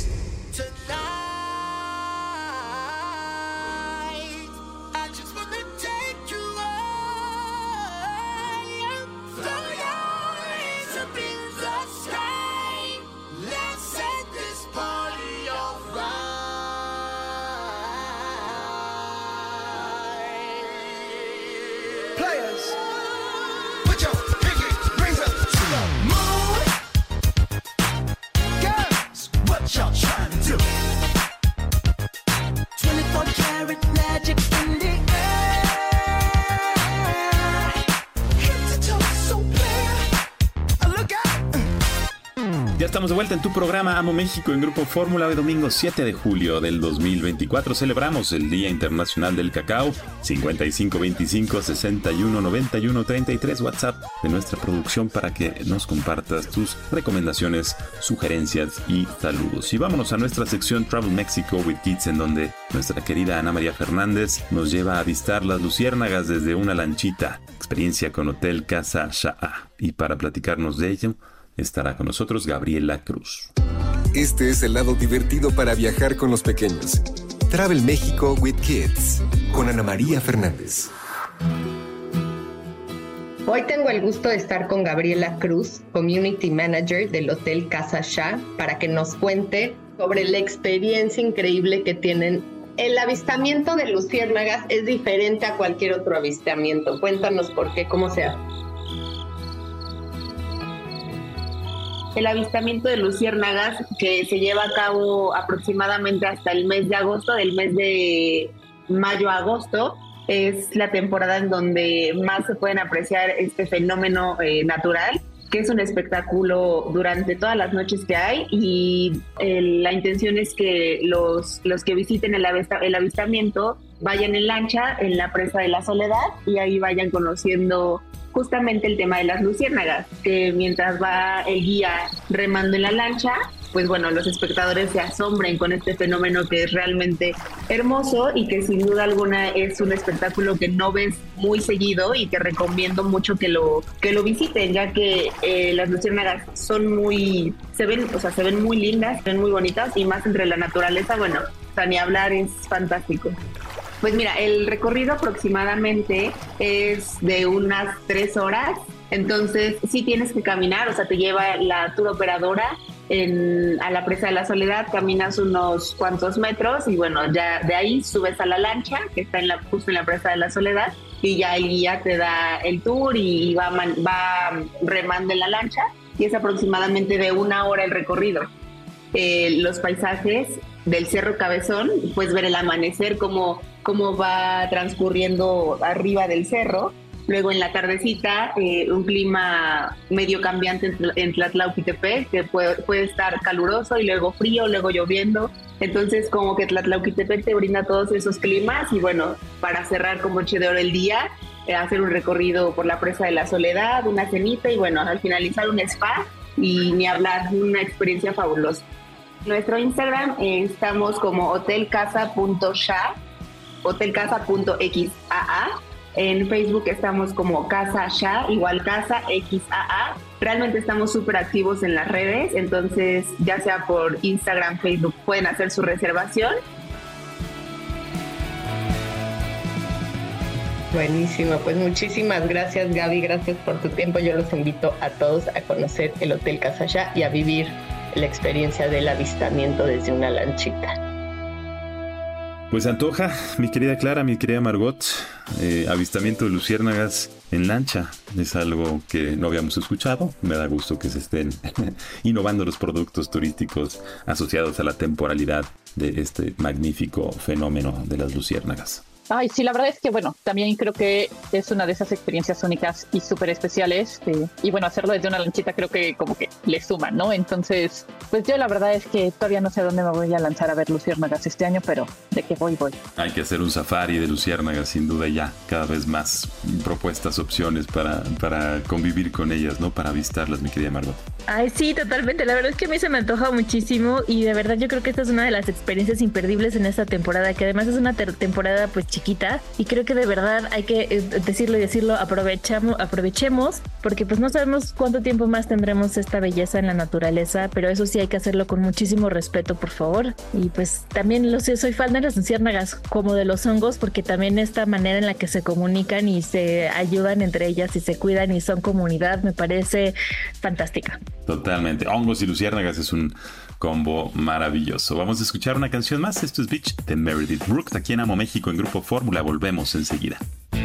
Estamos de vuelta en tu programa Amo México en Grupo Fórmula. Hoy domingo siete de julio del dos mil veinticuatro celebramos el Día Internacional del Cacao. Cincuenta y cinco veinticinco sesenta y uno noventa y uno treinta y tres WhatsApp de nuestra producción para que nos compartas tus recomendaciones, sugerencias y saludos. Y vámonos a nuestra sección Travel Mexico with Kids, en donde nuestra querida Ana María Fernández nos lleva a avistar las luciérnagas desde una lanchita. Experiencia con Hotel Casa Sha'a. Y para platicarnos de ello estará con nosotros Gabriela Cruz. Este es el lado divertido para viajar con los pequeños. Travel México with Kids, con Ana María Fernández. Hoy tengo el gusto de estar con Gabriela Cruz, Community Manager del Hotel Casa Sha'a, para que nos cuente sobre la experiencia increíble que tienen. El avistamiento de luciérnagas es diferente a cualquier otro avistamiento. Cuéntanos por qué, cómo se hace. El avistamiento de luciérnagas, que se lleva a cabo aproximadamente hasta el mes de agosto, del mes de mayo a agosto, es la temporada en donde más se pueden apreciar este fenómeno eh, natural, que es un espectáculo durante todas las noches que hay, y eh, la intención es que los, los que visiten el, avista, el avistamiento vayan en lancha en la presa de la Soledad y ahí vayan conociendo justamente el tema de las luciérnagas, que mientras va el guía remando en la lancha, pues bueno, los espectadores se asombren con este fenómeno que es realmente hermoso y que sin duda alguna es un espectáculo que no ves muy seguido y que recomiendo mucho que lo que lo visiten, ya que eh, las luciérnagas son muy, se ven, o sea, se ven muy lindas, se ven muy bonitas y más entre la naturaleza, bueno, o sea, ni hablar, es fantástico. Pues mira, el recorrido aproximadamente es de unas tres horas, entonces sí tienes que caminar, o sea, te lleva la tour operadora en, a la Presa de la Soledad, caminas unos cuantos metros y bueno, ya de ahí subes a la lancha que está en la, justo en la Presa de la Soledad y ya el guía te da el tour y va, man, va remando en la lancha y es aproximadamente de una hora el recorrido. Eh, los paisajes del Cerro Cabezón, puedes ver el amanecer, cómo, cómo va transcurriendo arriba del cerro. Luego en la tardecita, eh, un clima medio cambiante en, en Tlatlauquitepec, que puede, puede estar caluroso y luego frío, luego lloviendo. Entonces como que Tlatlauquitepec te brinda todos esos climas y bueno, para cerrar con broche de oro el día, eh, hacer un recorrido por la Presa de la Soledad, una cenita y bueno, al finalizar un spa y ni hablar, una experiencia fabulosa. Nuestro Instagram eh, estamos como hotelcasa punto sha, hotelcasa punto xaa. En Facebook estamos como Casa Sha, igual Casa X A A. Realmente estamos súper activos en las redes, entonces ya sea por Instagram, Facebook, pueden hacer su reservación. Buenísimo, pues muchísimas gracias, Gaby, gracias por tu tiempo. Yo los invito a todos a conocer el Hotel Casa Sha y a vivir la experiencia del avistamiento desde una lanchita. Pues antoja, mi querida Clara, mi querida Margot, eh, avistamiento de luciérnagas en lancha. Es algo que no habíamos escuchado. Me da gusto que se estén innovando los productos turísticos asociados a la temporalidad de este magnífico fenómeno de las luciérnagas. Ay, sí, la verdad es que, bueno, también creo que es una de esas experiencias únicas y súper especiales. Eh, y bueno, hacerlo desde una lanchita creo que como que le suma, ¿no? Entonces, pues yo la verdad es que todavía no sé a dónde me voy a lanzar a ver luciérnagas este año, pero de que voy, voy. Hay que hacer un safari de luciérnagas, sin duda ya. Cada vez más propuestas, opciones para, para convivir con ellas, ¿no? Para avistarlas, mi querida Margot. Ay, sí, totalmente. La verdad es que a mí se me antoja muchísimo y de verdad yo creo que esta es una de las experiencias imperdibles en esta temporada, que además es una ter- temporada pues chiquita y creo que de verdad hay que eh, decirlo y decirlo, aprovechamos, aprovechemos porque pues no sabemos cuánto tiempo más tendremos esta belleza en la naturaleza, pero eso sí hay que hacerlo con muchísimo respeto, por favor. Y pues también lo sé, soy fan de las luciérnagas como de los hongos, porque también esta manera en la que se comunican y se ayudan entre ellas y se cuidan y son comunidad me parece fantástica. Totalmente. Hongos y luciérnagas es un combo maravilloso. Vamos a escuchar una canción más. Esto es Beach de Meredith Brooks, aquí en Amo México en Grupo Fórmula. Volvemos enseguida.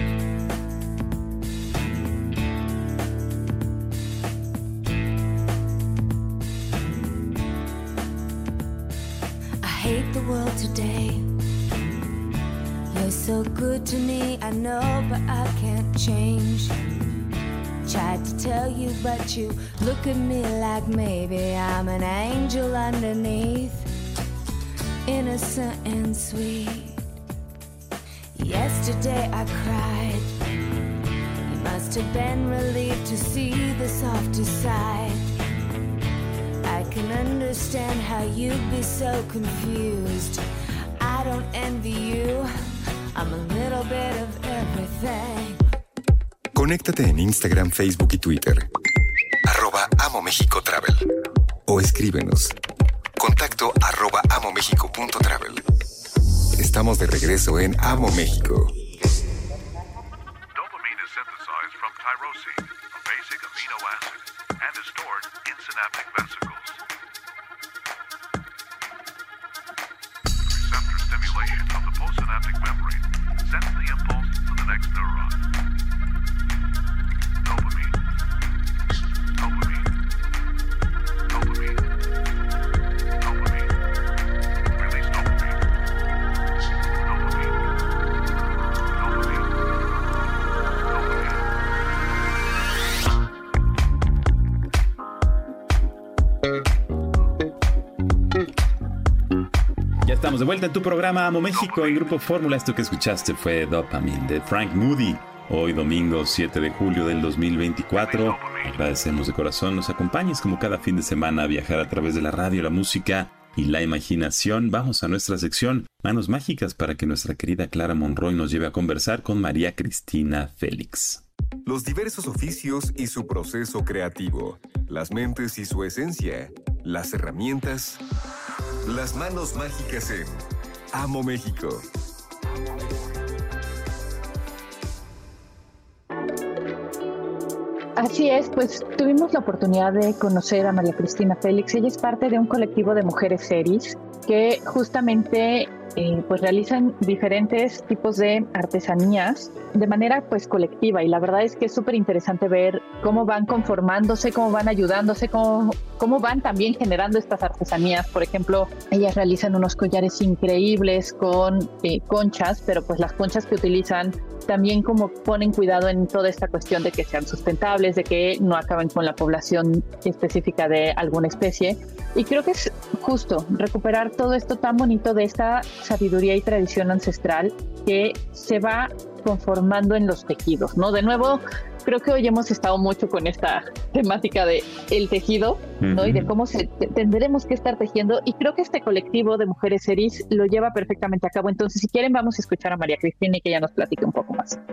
I hate the world today. You're so good to me, I know, but I can't change. Tried to tell you, but you look at me like maybe I'm an angel underneath, innocent and sweet. Yesterday I cried. You must have been relieved to see the softer side. I can understand how you'd be so confused. I don't envy you. I'm a little bit of everything. Conéctate en Instagram, Facebook y Twitter. Arroba Amo México Travel. O escríbenos. Contacto arroba amomexico.travel. Estamos de regreso en Amo México. Dopamine is synthesized from tyrosine, a basic amino acid, and is stored in synaptic vesicles. Receptor stimulation of the postsynaptic membrane sends the impulse to the next neuron. Dopamine. Dopamine. Dopamine. Dopamine. Release dopamine. Dopamine. Dopamine. Ya estamos de vuelta en tu programa Amo México en Grupo Fórmula. Esto que escuchaste fue Dopamine de Frank Moody. Hoy domingo siete de julio del dos mil veinticuatro. Agradecemos de corazón nos acompañes como cada fin de semana a viajar a través de la radio, la música y la imaginación. Vamos a nuestra sección Manos Mágicas para que nuestra querida Clara Monroy nos lleve a conversar con María Cristina Félix. Los diversos oficios y su proceso creativo, las mentes y su esencia, las herramientas, las manos mágicas en Amo México. Así es, pues tuvimos la oportunidad de conocer a María Cristina Félix. Ella es parte de un colectivo de mujeres seris que justamente eh, pues realizan diferentes tipos de artesanías de manera pues colectiva, y la verdad es que es súper interesante ver cómo van conformándose, cómo van ayudándose, cómo, cómo van también generando estas artesanías. Por ejemplo, ellas realizan unos collares increíbles con eh, conchas, pero pues las conchas que utilizan también como ponen cuidado en toda esta cuestión de que sean sustentables, de que no acaben con la población específica de alguna especie. Y creo que es justo recuperar todo esto tan bonito de esta sabiduría y tradición ancestral que se va conformando en los tejidos, ¿no? De nuevo, creo que hoy hemos estado mucho con esta temática de el tejido, ¿no? Uh-huh. Y de cómo se, tendremos que estar tejiendo, y creo que este colectivo de mujeres seris lo lleva perfectamente a cabo. Entonces, si quieren, vamos a escuchar a María Cristina y que ella nos platique un poco más.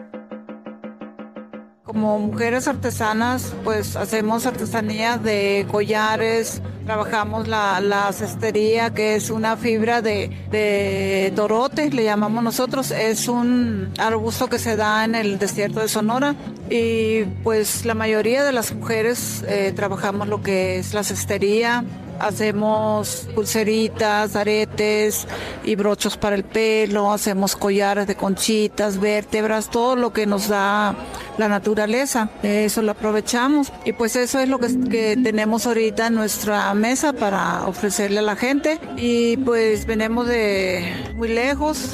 Como mujeres artesanas, pues hacemos artesanía de collares, trabajamos la, la cestería, que es una fibra de, de torote, le llamamos nosotros. Es un arbusto que se da en el desierto de Sonora, y pues la mayoría de las mujeres eh, trabajamos lo que es la cestería. Hacemos pulseritas, aretes y brochos para el pelo, hacemos collares de conchitas, vértebras, todo lo que nos da la naturaleza, eso lo aprovechamos, y pues eso es lo que, que tenemos ahorita en nuestra mesa para ofrecerle a la gente. Y pues venimos de muy lejos,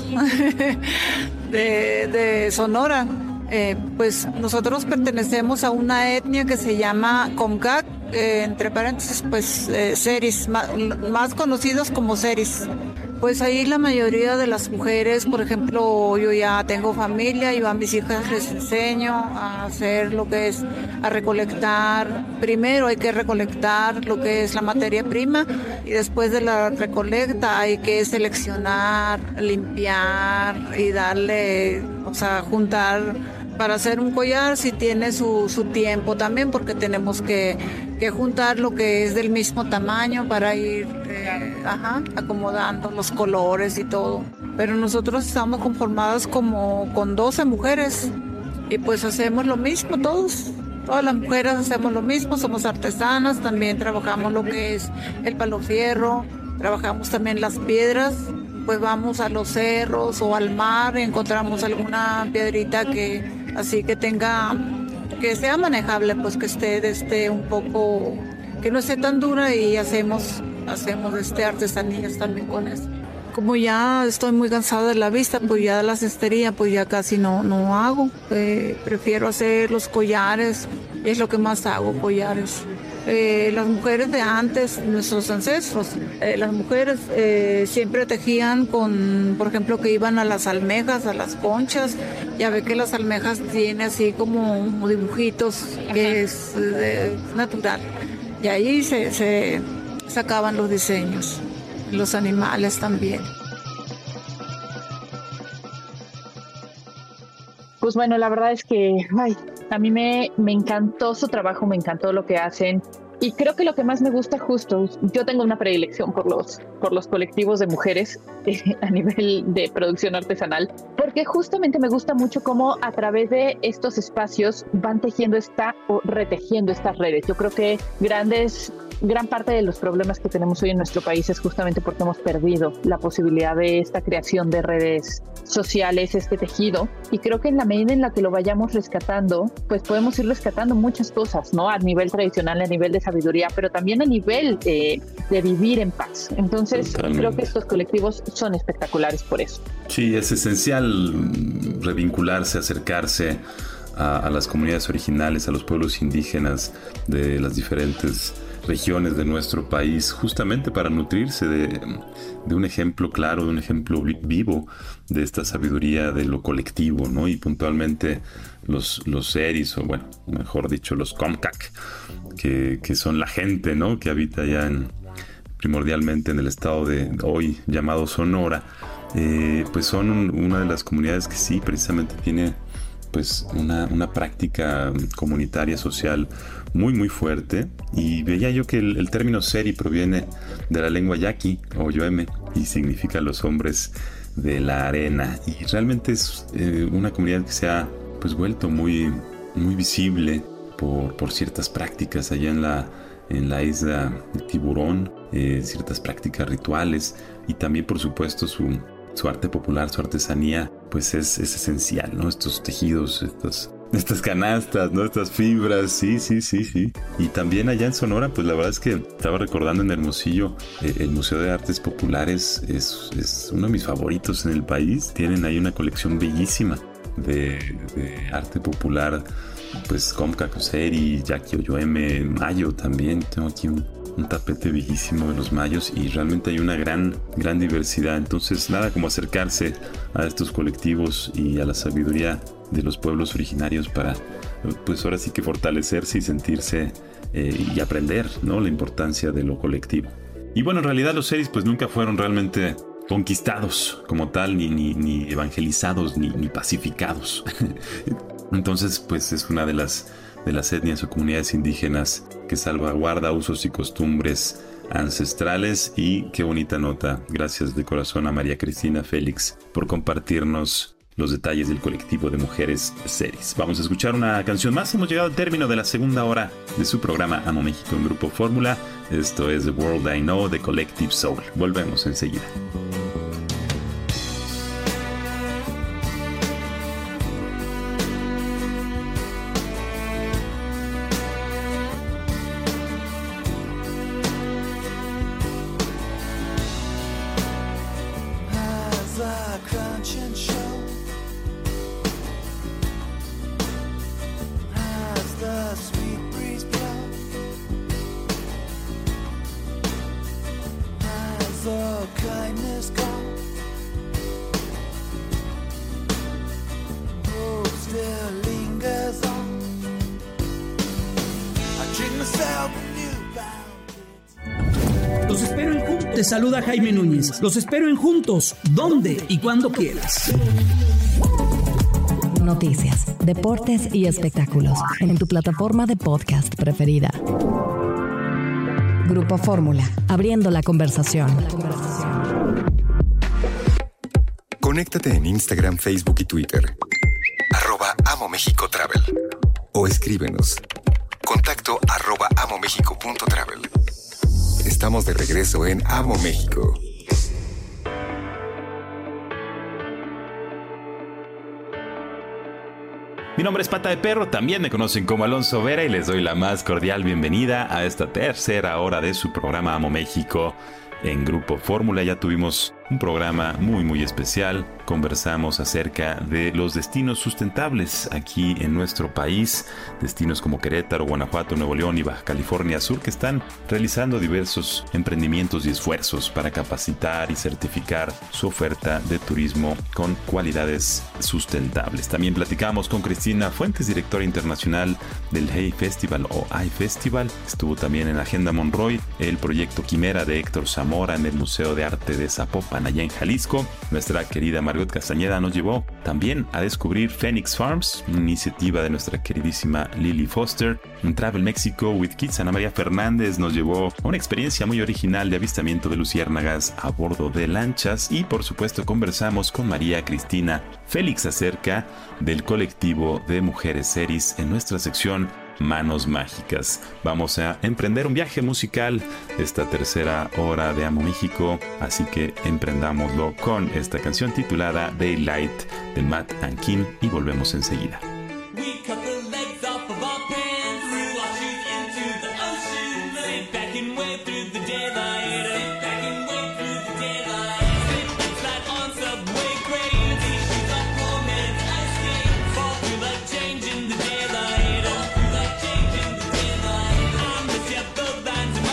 de, de Sonora. Eh, pues nosotros pertenecemos a una etnia que se llama Comcac, eh, entre paréntesis, pues eh, seris, más, más conocidos como seris. Pues ahí la mayoría de las mujeres, por ejemplo, yo ya tengo familia, yo a mis hijas les enseño a hacer lo que es, a recolectar. Primero hay que recolectar lo que es la materia prima, y después de la recolecta hay que seleccionar, limpiar y darle, o sea, juntar. Para hacer un collar sí tiene su, su tiempo también, porque tenemos que, que juntar lo que es del mismo tamaño para ir eh, ajá, acomodando los colores y todo. Pero nosotros estamos conformadas como con doce mujeres, y pues hacemos lo mismo todos. Todas las mujeres hacemos lo mismo, somos artesanas, también trabajamos lo que es el palo fierro, trabajamos también las piedras. Pues vamos a los cerros o al mar y encontramos alguna piedrita que así que tenga, que sea manejable, pues que esté este un poco, que no esté tan dura, y hacemos hacemos este artesanías también con eso. Como ya estoy muy cansada de la vista, pues ya la cestería pues ya casi no no hago. Eh, prefiero hacer los collares, es lo que más hago, collares. Eh, las mujeres de antes, nuestros ancestros, eh, las mujeres eh, siempre tejían con, por ejemplo, que iban a las almejas, a las conchas. Ya ve que las almejas tienen así como dibujitos, que es eh, natural. Y ahí se, se sacaban los diseños, los animales también. Pues bueno, la verdad es que ay, a mí me, me encantó su trabajo, me encantó lo que hacen. Y creo que lo que más me gusta justo, yo tengo una predilección por los, por los colectivos de mujeres eh, a nivel de producción artesanal, porque justamente me gusta mucho cómo a través de estos espacios van tejiendo esta o retejiendo estas redes. Yo creo que grandes... Gran parte de los problemas que tenemos hoy en nuestro país es justamente porque hemos perdido la posibilidad de esta creación de redes sociales, este tejido, y creo que en la medida en la que lo vayamos rescatando, pues podemos ir rescatando muchas cosas, ¿no? A nivel tradicional, a nivel de sabiduría, pero también a nivel eh, de vivir en paz. Entonces, totalmente, creo que estos colectivos son espectaculares por eso. Sí, es esencial revincularse, acercarse a, a las comunidades originales, a los pueblos indígenas de las diferentes regiones de nuestro país, justamente para nutrirse de, de un ejemplo claro, de un ejemplo vivo de esta sabiduría de lo colectivo, ¿no? Y puntualmente los, los seris, o bueno, mejor dicho, los Comcac, que, que son la gente, ¿no? Que habita ya en, primordialmente en el estado de hoy llamado Sonora, eh, pues son una de las comunidades que sí, precisamente tiene pues una, una práctica comunitaria social muy muy fuerte. Y veía yo que el, el término seri proviene de la lengua yaqui o yoeme y significa los hombres de la arena, y realmente es eh, una comunidad que se ha pues vuelto muy, muy visible por, por ciertas prácticas allá en la, en la isla de Tiburón, eh, ciertas prácticas rituales, y también por supuesto su su arte popular, su artesanía, pues es, es esencial, ¿no? Estos tejidos, estas, estas canastas, ¿no? Estas fibras, sí, sí, sí, sí. Y también allá en Sonora, pues la verdad es que estaba recordando en Hermosillo, eh, el Museo de Artes Populares es, es uno de mis favoritos en el país. Tienen ahí una colección bellísima de, de arte popular, pues Comcac, seri, yaqui, yoeme, mayo también. Tengo aquí un un tapete bellísimo de los mayos, y realmente hay una gran, gran diversidad. Entonces, nada como acercarse a estos colectivos y a la sabiduría de los pueblos originarios para, pues ahora sí que fortalecerse y sentirse eh, y aprender, ¿no? La importancia de lo colectivo. Y bueno, en realidad los seris pues nunca fueron realmente conquistados como tal, ni, ni, ni evangelizados, ni, ni pacificados. Entonces, pues es una de las de las etnias o comunidades indígenas que salvaguarda usos y costumbres ancestrales. Y qué bonita nota. Gracias de corazón a María Cristina Félix por compartirnos los detalles del colectivo de mujeres seris. Vamos a escuchar una canción más. Hemos llegado al término de la segunda hora de su programa Amo México en Grupo Fórmula. Esto es The World I Know de Collective Soul. Volvemos enseguida. Los espero en Juntos. Te saluda Jaime Núñez. Los espero en Juntos, donde y cuando quieras. Noticias, deportes y espectáculos en tu plataforma de podcast preferida. Grupo Fórmula, abriendo la conversación. Conéctate en Instagram, Facebook y Twitter. Arroba Amo México Travel. O escríbenos. Contacto arroba amomexico.travel. Estamos de regreso en Amo México. Mi nombre es Pata de Perro, también me conocen como Alonso Vera, y les doy la más cordial bienvenida a esta tercera hora de su programa Amo México en Grupo Fórmula. Ya tuvimos un programa muy muy especial. Conversamos acerca de los destinos sustentables aquí en nuestro país, destinos como Querétaro, Guanajuato, Nuevo León y Baja California Sur, que están realizando diversos emprendimientos y esfuerzos para capacitar y certificar su oferta de turismo con cualidades sustentables. También platicamos con Cristina Fuentes, directora internacional del Hey Festival o iFestival. Estuvo también en Agenda Monroy el proyecto Quimera de Héctor Zamora en el Museo de Arte de Zapopan, allá en Jalisco. Nuestra querida Margot Castañeda nos llevó también a descubrir Phoenix Farms, una iniciativa de nuestra queridísima Lily Foster. En Travel Mexico with Kids, Ana María Fernández nos llevó a una experiencia muy original de avistamiento de luciérnagas a bordo de lanchas. Y por supuesto conversamos con María Cristina Félix acerca del colectivo de mujeres seris en nuestra sección Manos Mágicas. Vamos a emprender un viaje musical esta tercera hora de Amo México, así que emprendámoslo con esta canción titulada Daylight de Matt and Kim, y volvemos enseguida. Change in the daylight.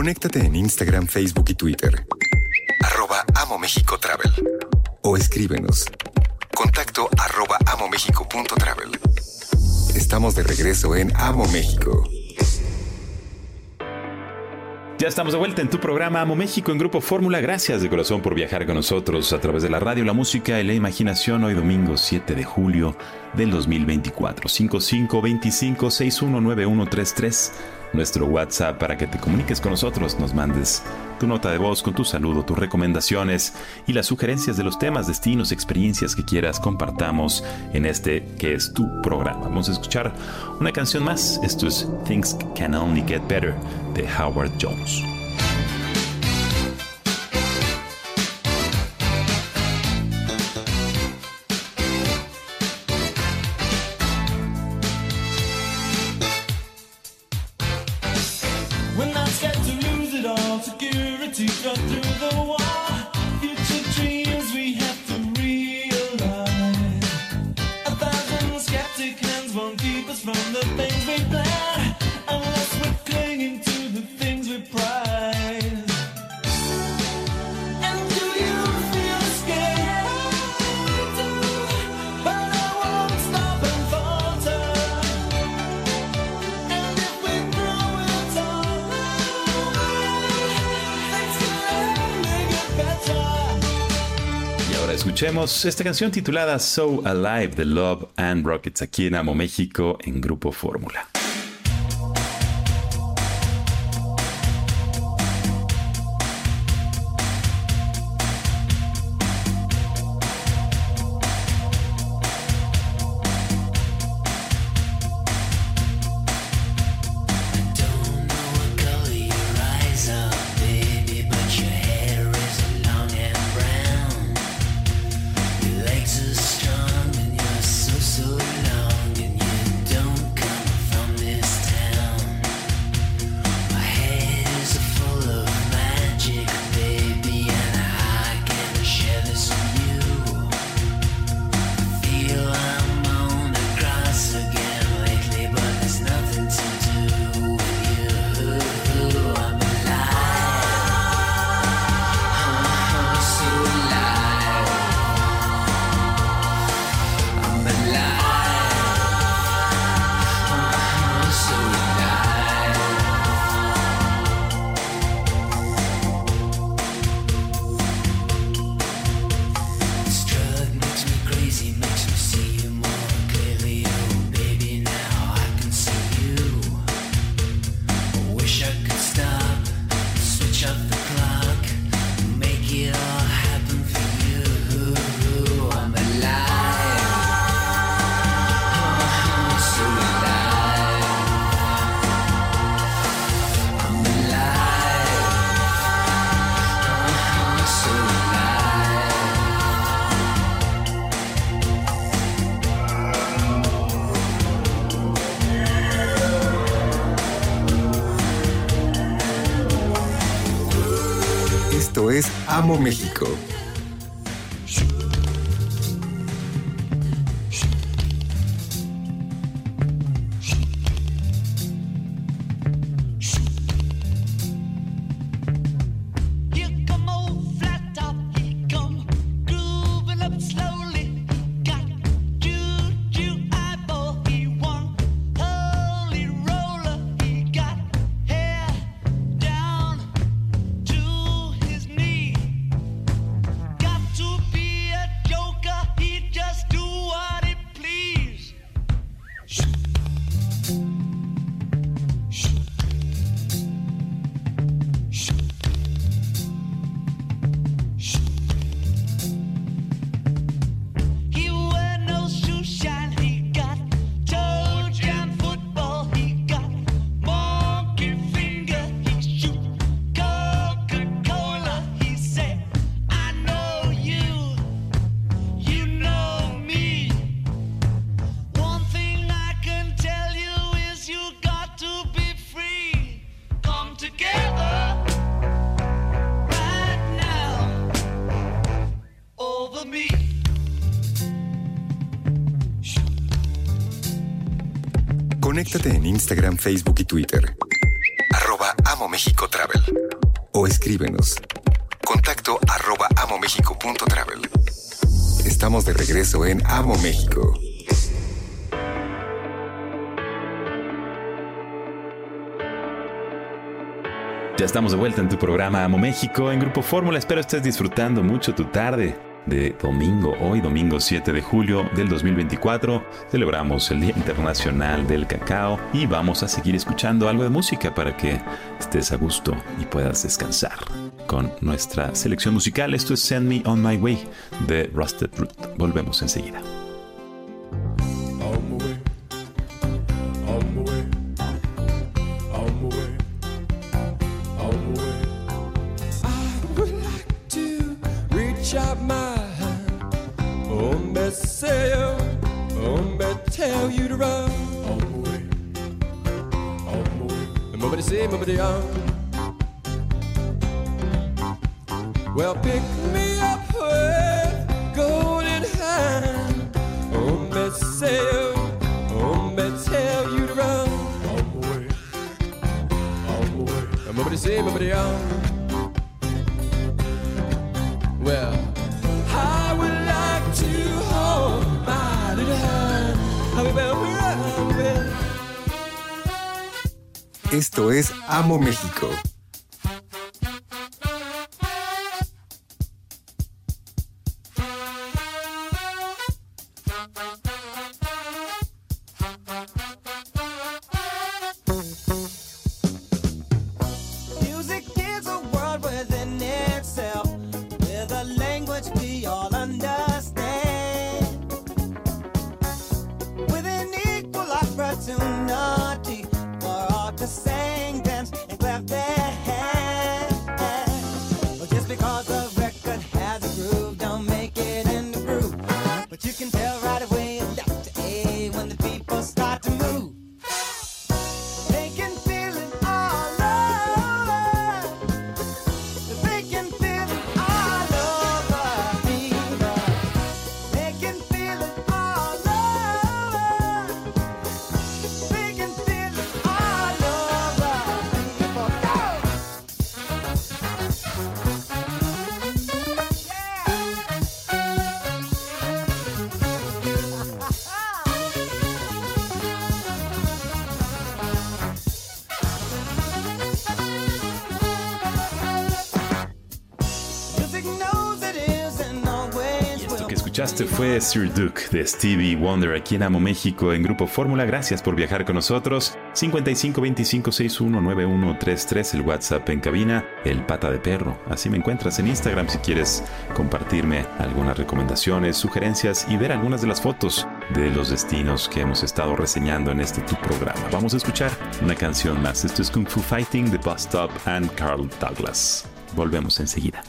Conéctate en Instagram, Facebook y Twitter. Arroba Amo México Travel. O escríbenos. Contacto arroba amomexico.travel. Estamos de regreso en Amo México. Ya estamos de vuelta en tu programa Amo México en Grupo Fórmula. Gracias de corazón por viajar con nosotros a través de la radio, la música y la imaginación. Hoy domingo siete de julio del dos mil veinticuatro. cinco cinco dos cinco seis uno nueve uno tres tres. Nuestro WhatsApp para que te comuniques con nosotros. Nos mandes tu nota de voz con tu saludo, tus recomendaciones y las sugerencias de los temas, destinos, experiencias que quieras compartamos en este que es tu programa. Vamos a escuchar una canción más. Esto es Things Can Only Get Better de Howard Jones. We're not scared to lose it all. Security cut through the wall. Future dreams we have to realize. A thousand skeptic hands won't keep us from the things we plan, unless we're clinging to the things we prize. And do you feel scared? But I won't stop and falter. And if we throw it all Y ahora escuchemos esta canción titulada So Alive de Love and Rockets aquí en Amo México en Grupo Fórmula. Esto es Amo México. Conéctate en Instagram, Facebook y Twitter. Arroba Amo Amo México Travel. O escríbenos. Contacto arroba amomexico.travel. Estamos de regreso en Amo México. Ya estamos de vuelta en tu programa Amo México en Grupo Fórmula. Espero estés disfrutando mucho tu tarde de domingo. Hoy, domingo siete de julio del dos mil veinticuatro, celebramos el Día Internacional del Cacao y vamos a seguir escuchando algo de música para que estés a gusto y puedas descansar con nuestra selección musical. Esto es Send Me On My Way de Rusted Root. Volvemos enseguida. Tell you to run all the way, all the way. And nobody say, nobody on. Well, pick me up with golden hand. Oh, me say, oh, me tell you to run all the way, all the way. And nobody say, nobody on. Well, I would like to hold my little hand. Esto es Amo México. Music is a world within itself, with a language we all understand. Opportunity for all to sing, dance, and clap their hands. Well, just because the record has a groove, don't make it in the groove. But you can tell right away left to A when the people start to move. They can feel it all over. They can feel it all over fever. They can feel it all over. Escuchaste fue Sir Duke de Stevie Wonder aquí en Amo México en Grupo Fórmula. Gracias por viajar con nosotros. cincuenta y cinco veinticinco sesenta y uno noventa y uno treinta y tres, el WhatsApp en cabina, el Pata de Perro. Así me encuentras en Instagram si quieres compartirme algunas recomendaciones, sugerencias y ver algunas de las fotos de los destinos que hemos estado reseñando en este tu programa. Vamos a escuchar una canción más. Esto es Kung Fu Fighting de Bus Stop and Carl Douglas. Volvemos enseguida.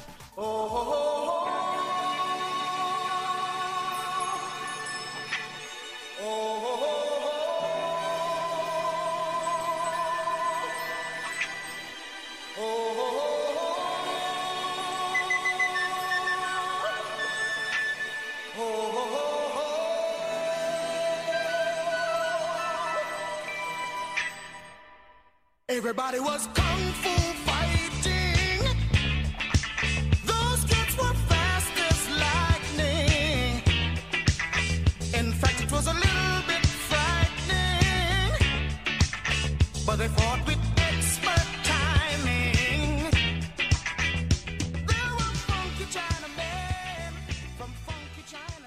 Everybody was kung fu fighting. Those kids were fast as lightning. In fact, it was a little bit frightening. But they fought with expert timing. There were funky Chinamen from funky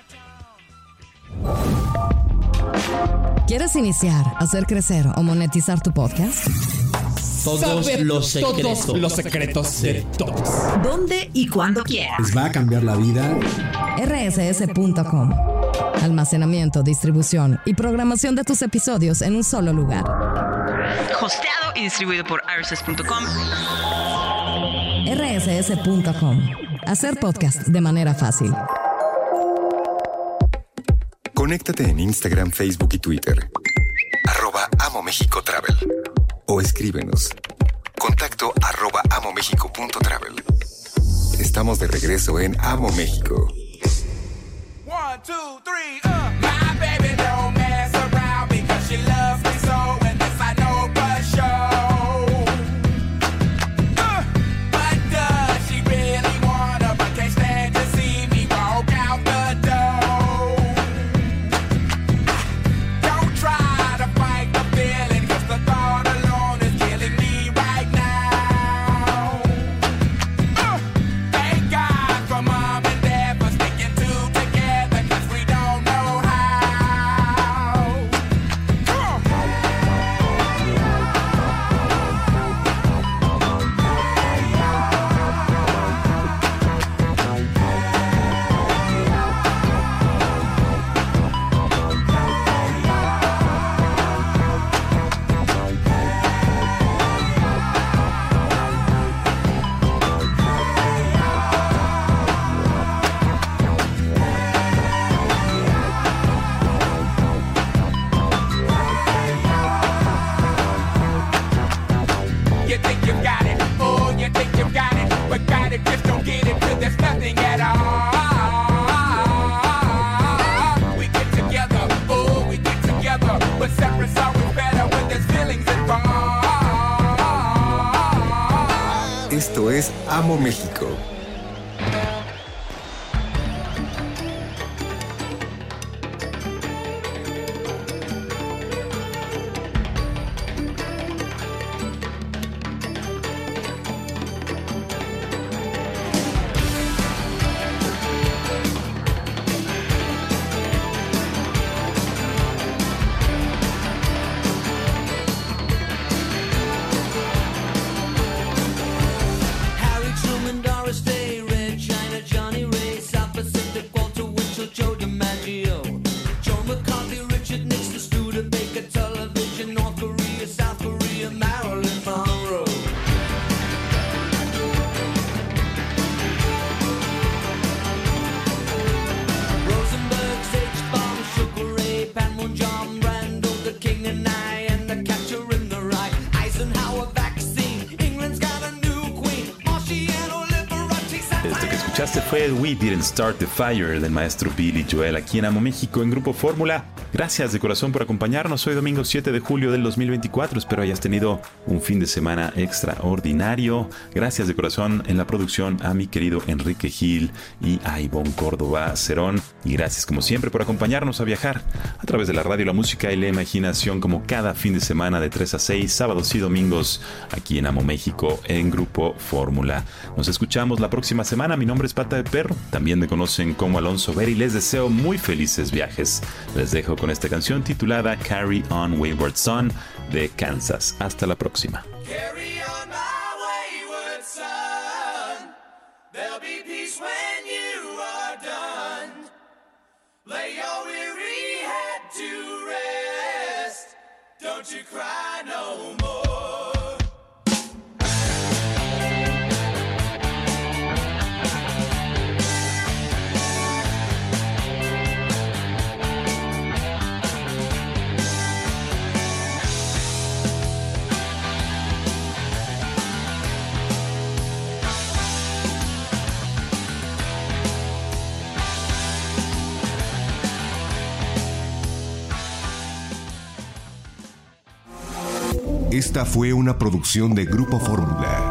Chinatown. ¿Quieres iniciar, hacer crecer o monetizar tu podcast? Todos Saber los secretos. todos los secretos de todos. ¿Dónde y cuándo quieras? Les va a cambiar la vida. R S S punto com. Almacenamiento, distribución y programación de tus episodios en un solo lugar. Hosteado y distribuido por R S S punto com. R S S punto com. Hacer podcast de manera fácil. Conéctate en Instagram, Facebook y Twitter. Arroba Amo México Travel. O escríbenos. Contacto arroba amomexico.travel. Estamos de regreso en Amo México. One, two, three, uh. My baby don't mess around because she loves me so, and this I know for sure. Amo México. Harry Truman, Doris Day, Red China, Johnny Ray, South Pacific, Walter Winchell, Joe DiMaggio, Joe McCarthy, Richard Nixon, Studebaker, Television, North Korea, South Korea, Marilyn Monroe. Rosenberg, H-Bomb, Sugar Ray, Panmunjom, Randall, the King and I, and the Catcher in the Rye, Eisenhower vaccine, England's got a new queen, Marciano Liberace, Esto que escuchaste fue We Didn't Start the Fire del maestro Billy Joel aquí en Amo México en Grupo Fórmula. Gracias de corazón por acompañarnos. Hoy domingo siete de julio del dos mil veinticuatro. Espero hayas tenido un fin de semana extraordinario. Gracias de corazón en la producción a mi querido Enrique Gil y a Ivonne Córdoba Cerón. Y gracias como siempre por acompañarnos a viajar a través de la radio, la música y la imaginación como cada fin de semana de tres a seis, sábados y domingos aquí en Amo México en Grupo Fórmula. Nos escuchamos la próxima semana. Mi nombre es Pata de Perro. También me conocen como Alonso Ver y les deseo muy felices viajes. Les dejo con esta canción titulada Carry On Wayward Son de Kansas. Hasta la próxima. Carry on, my wayward son. There'll be peace when you are done. Lay your weary head to rest. Don't you cry no more. Esta fue una producción de Grupo Fórmula.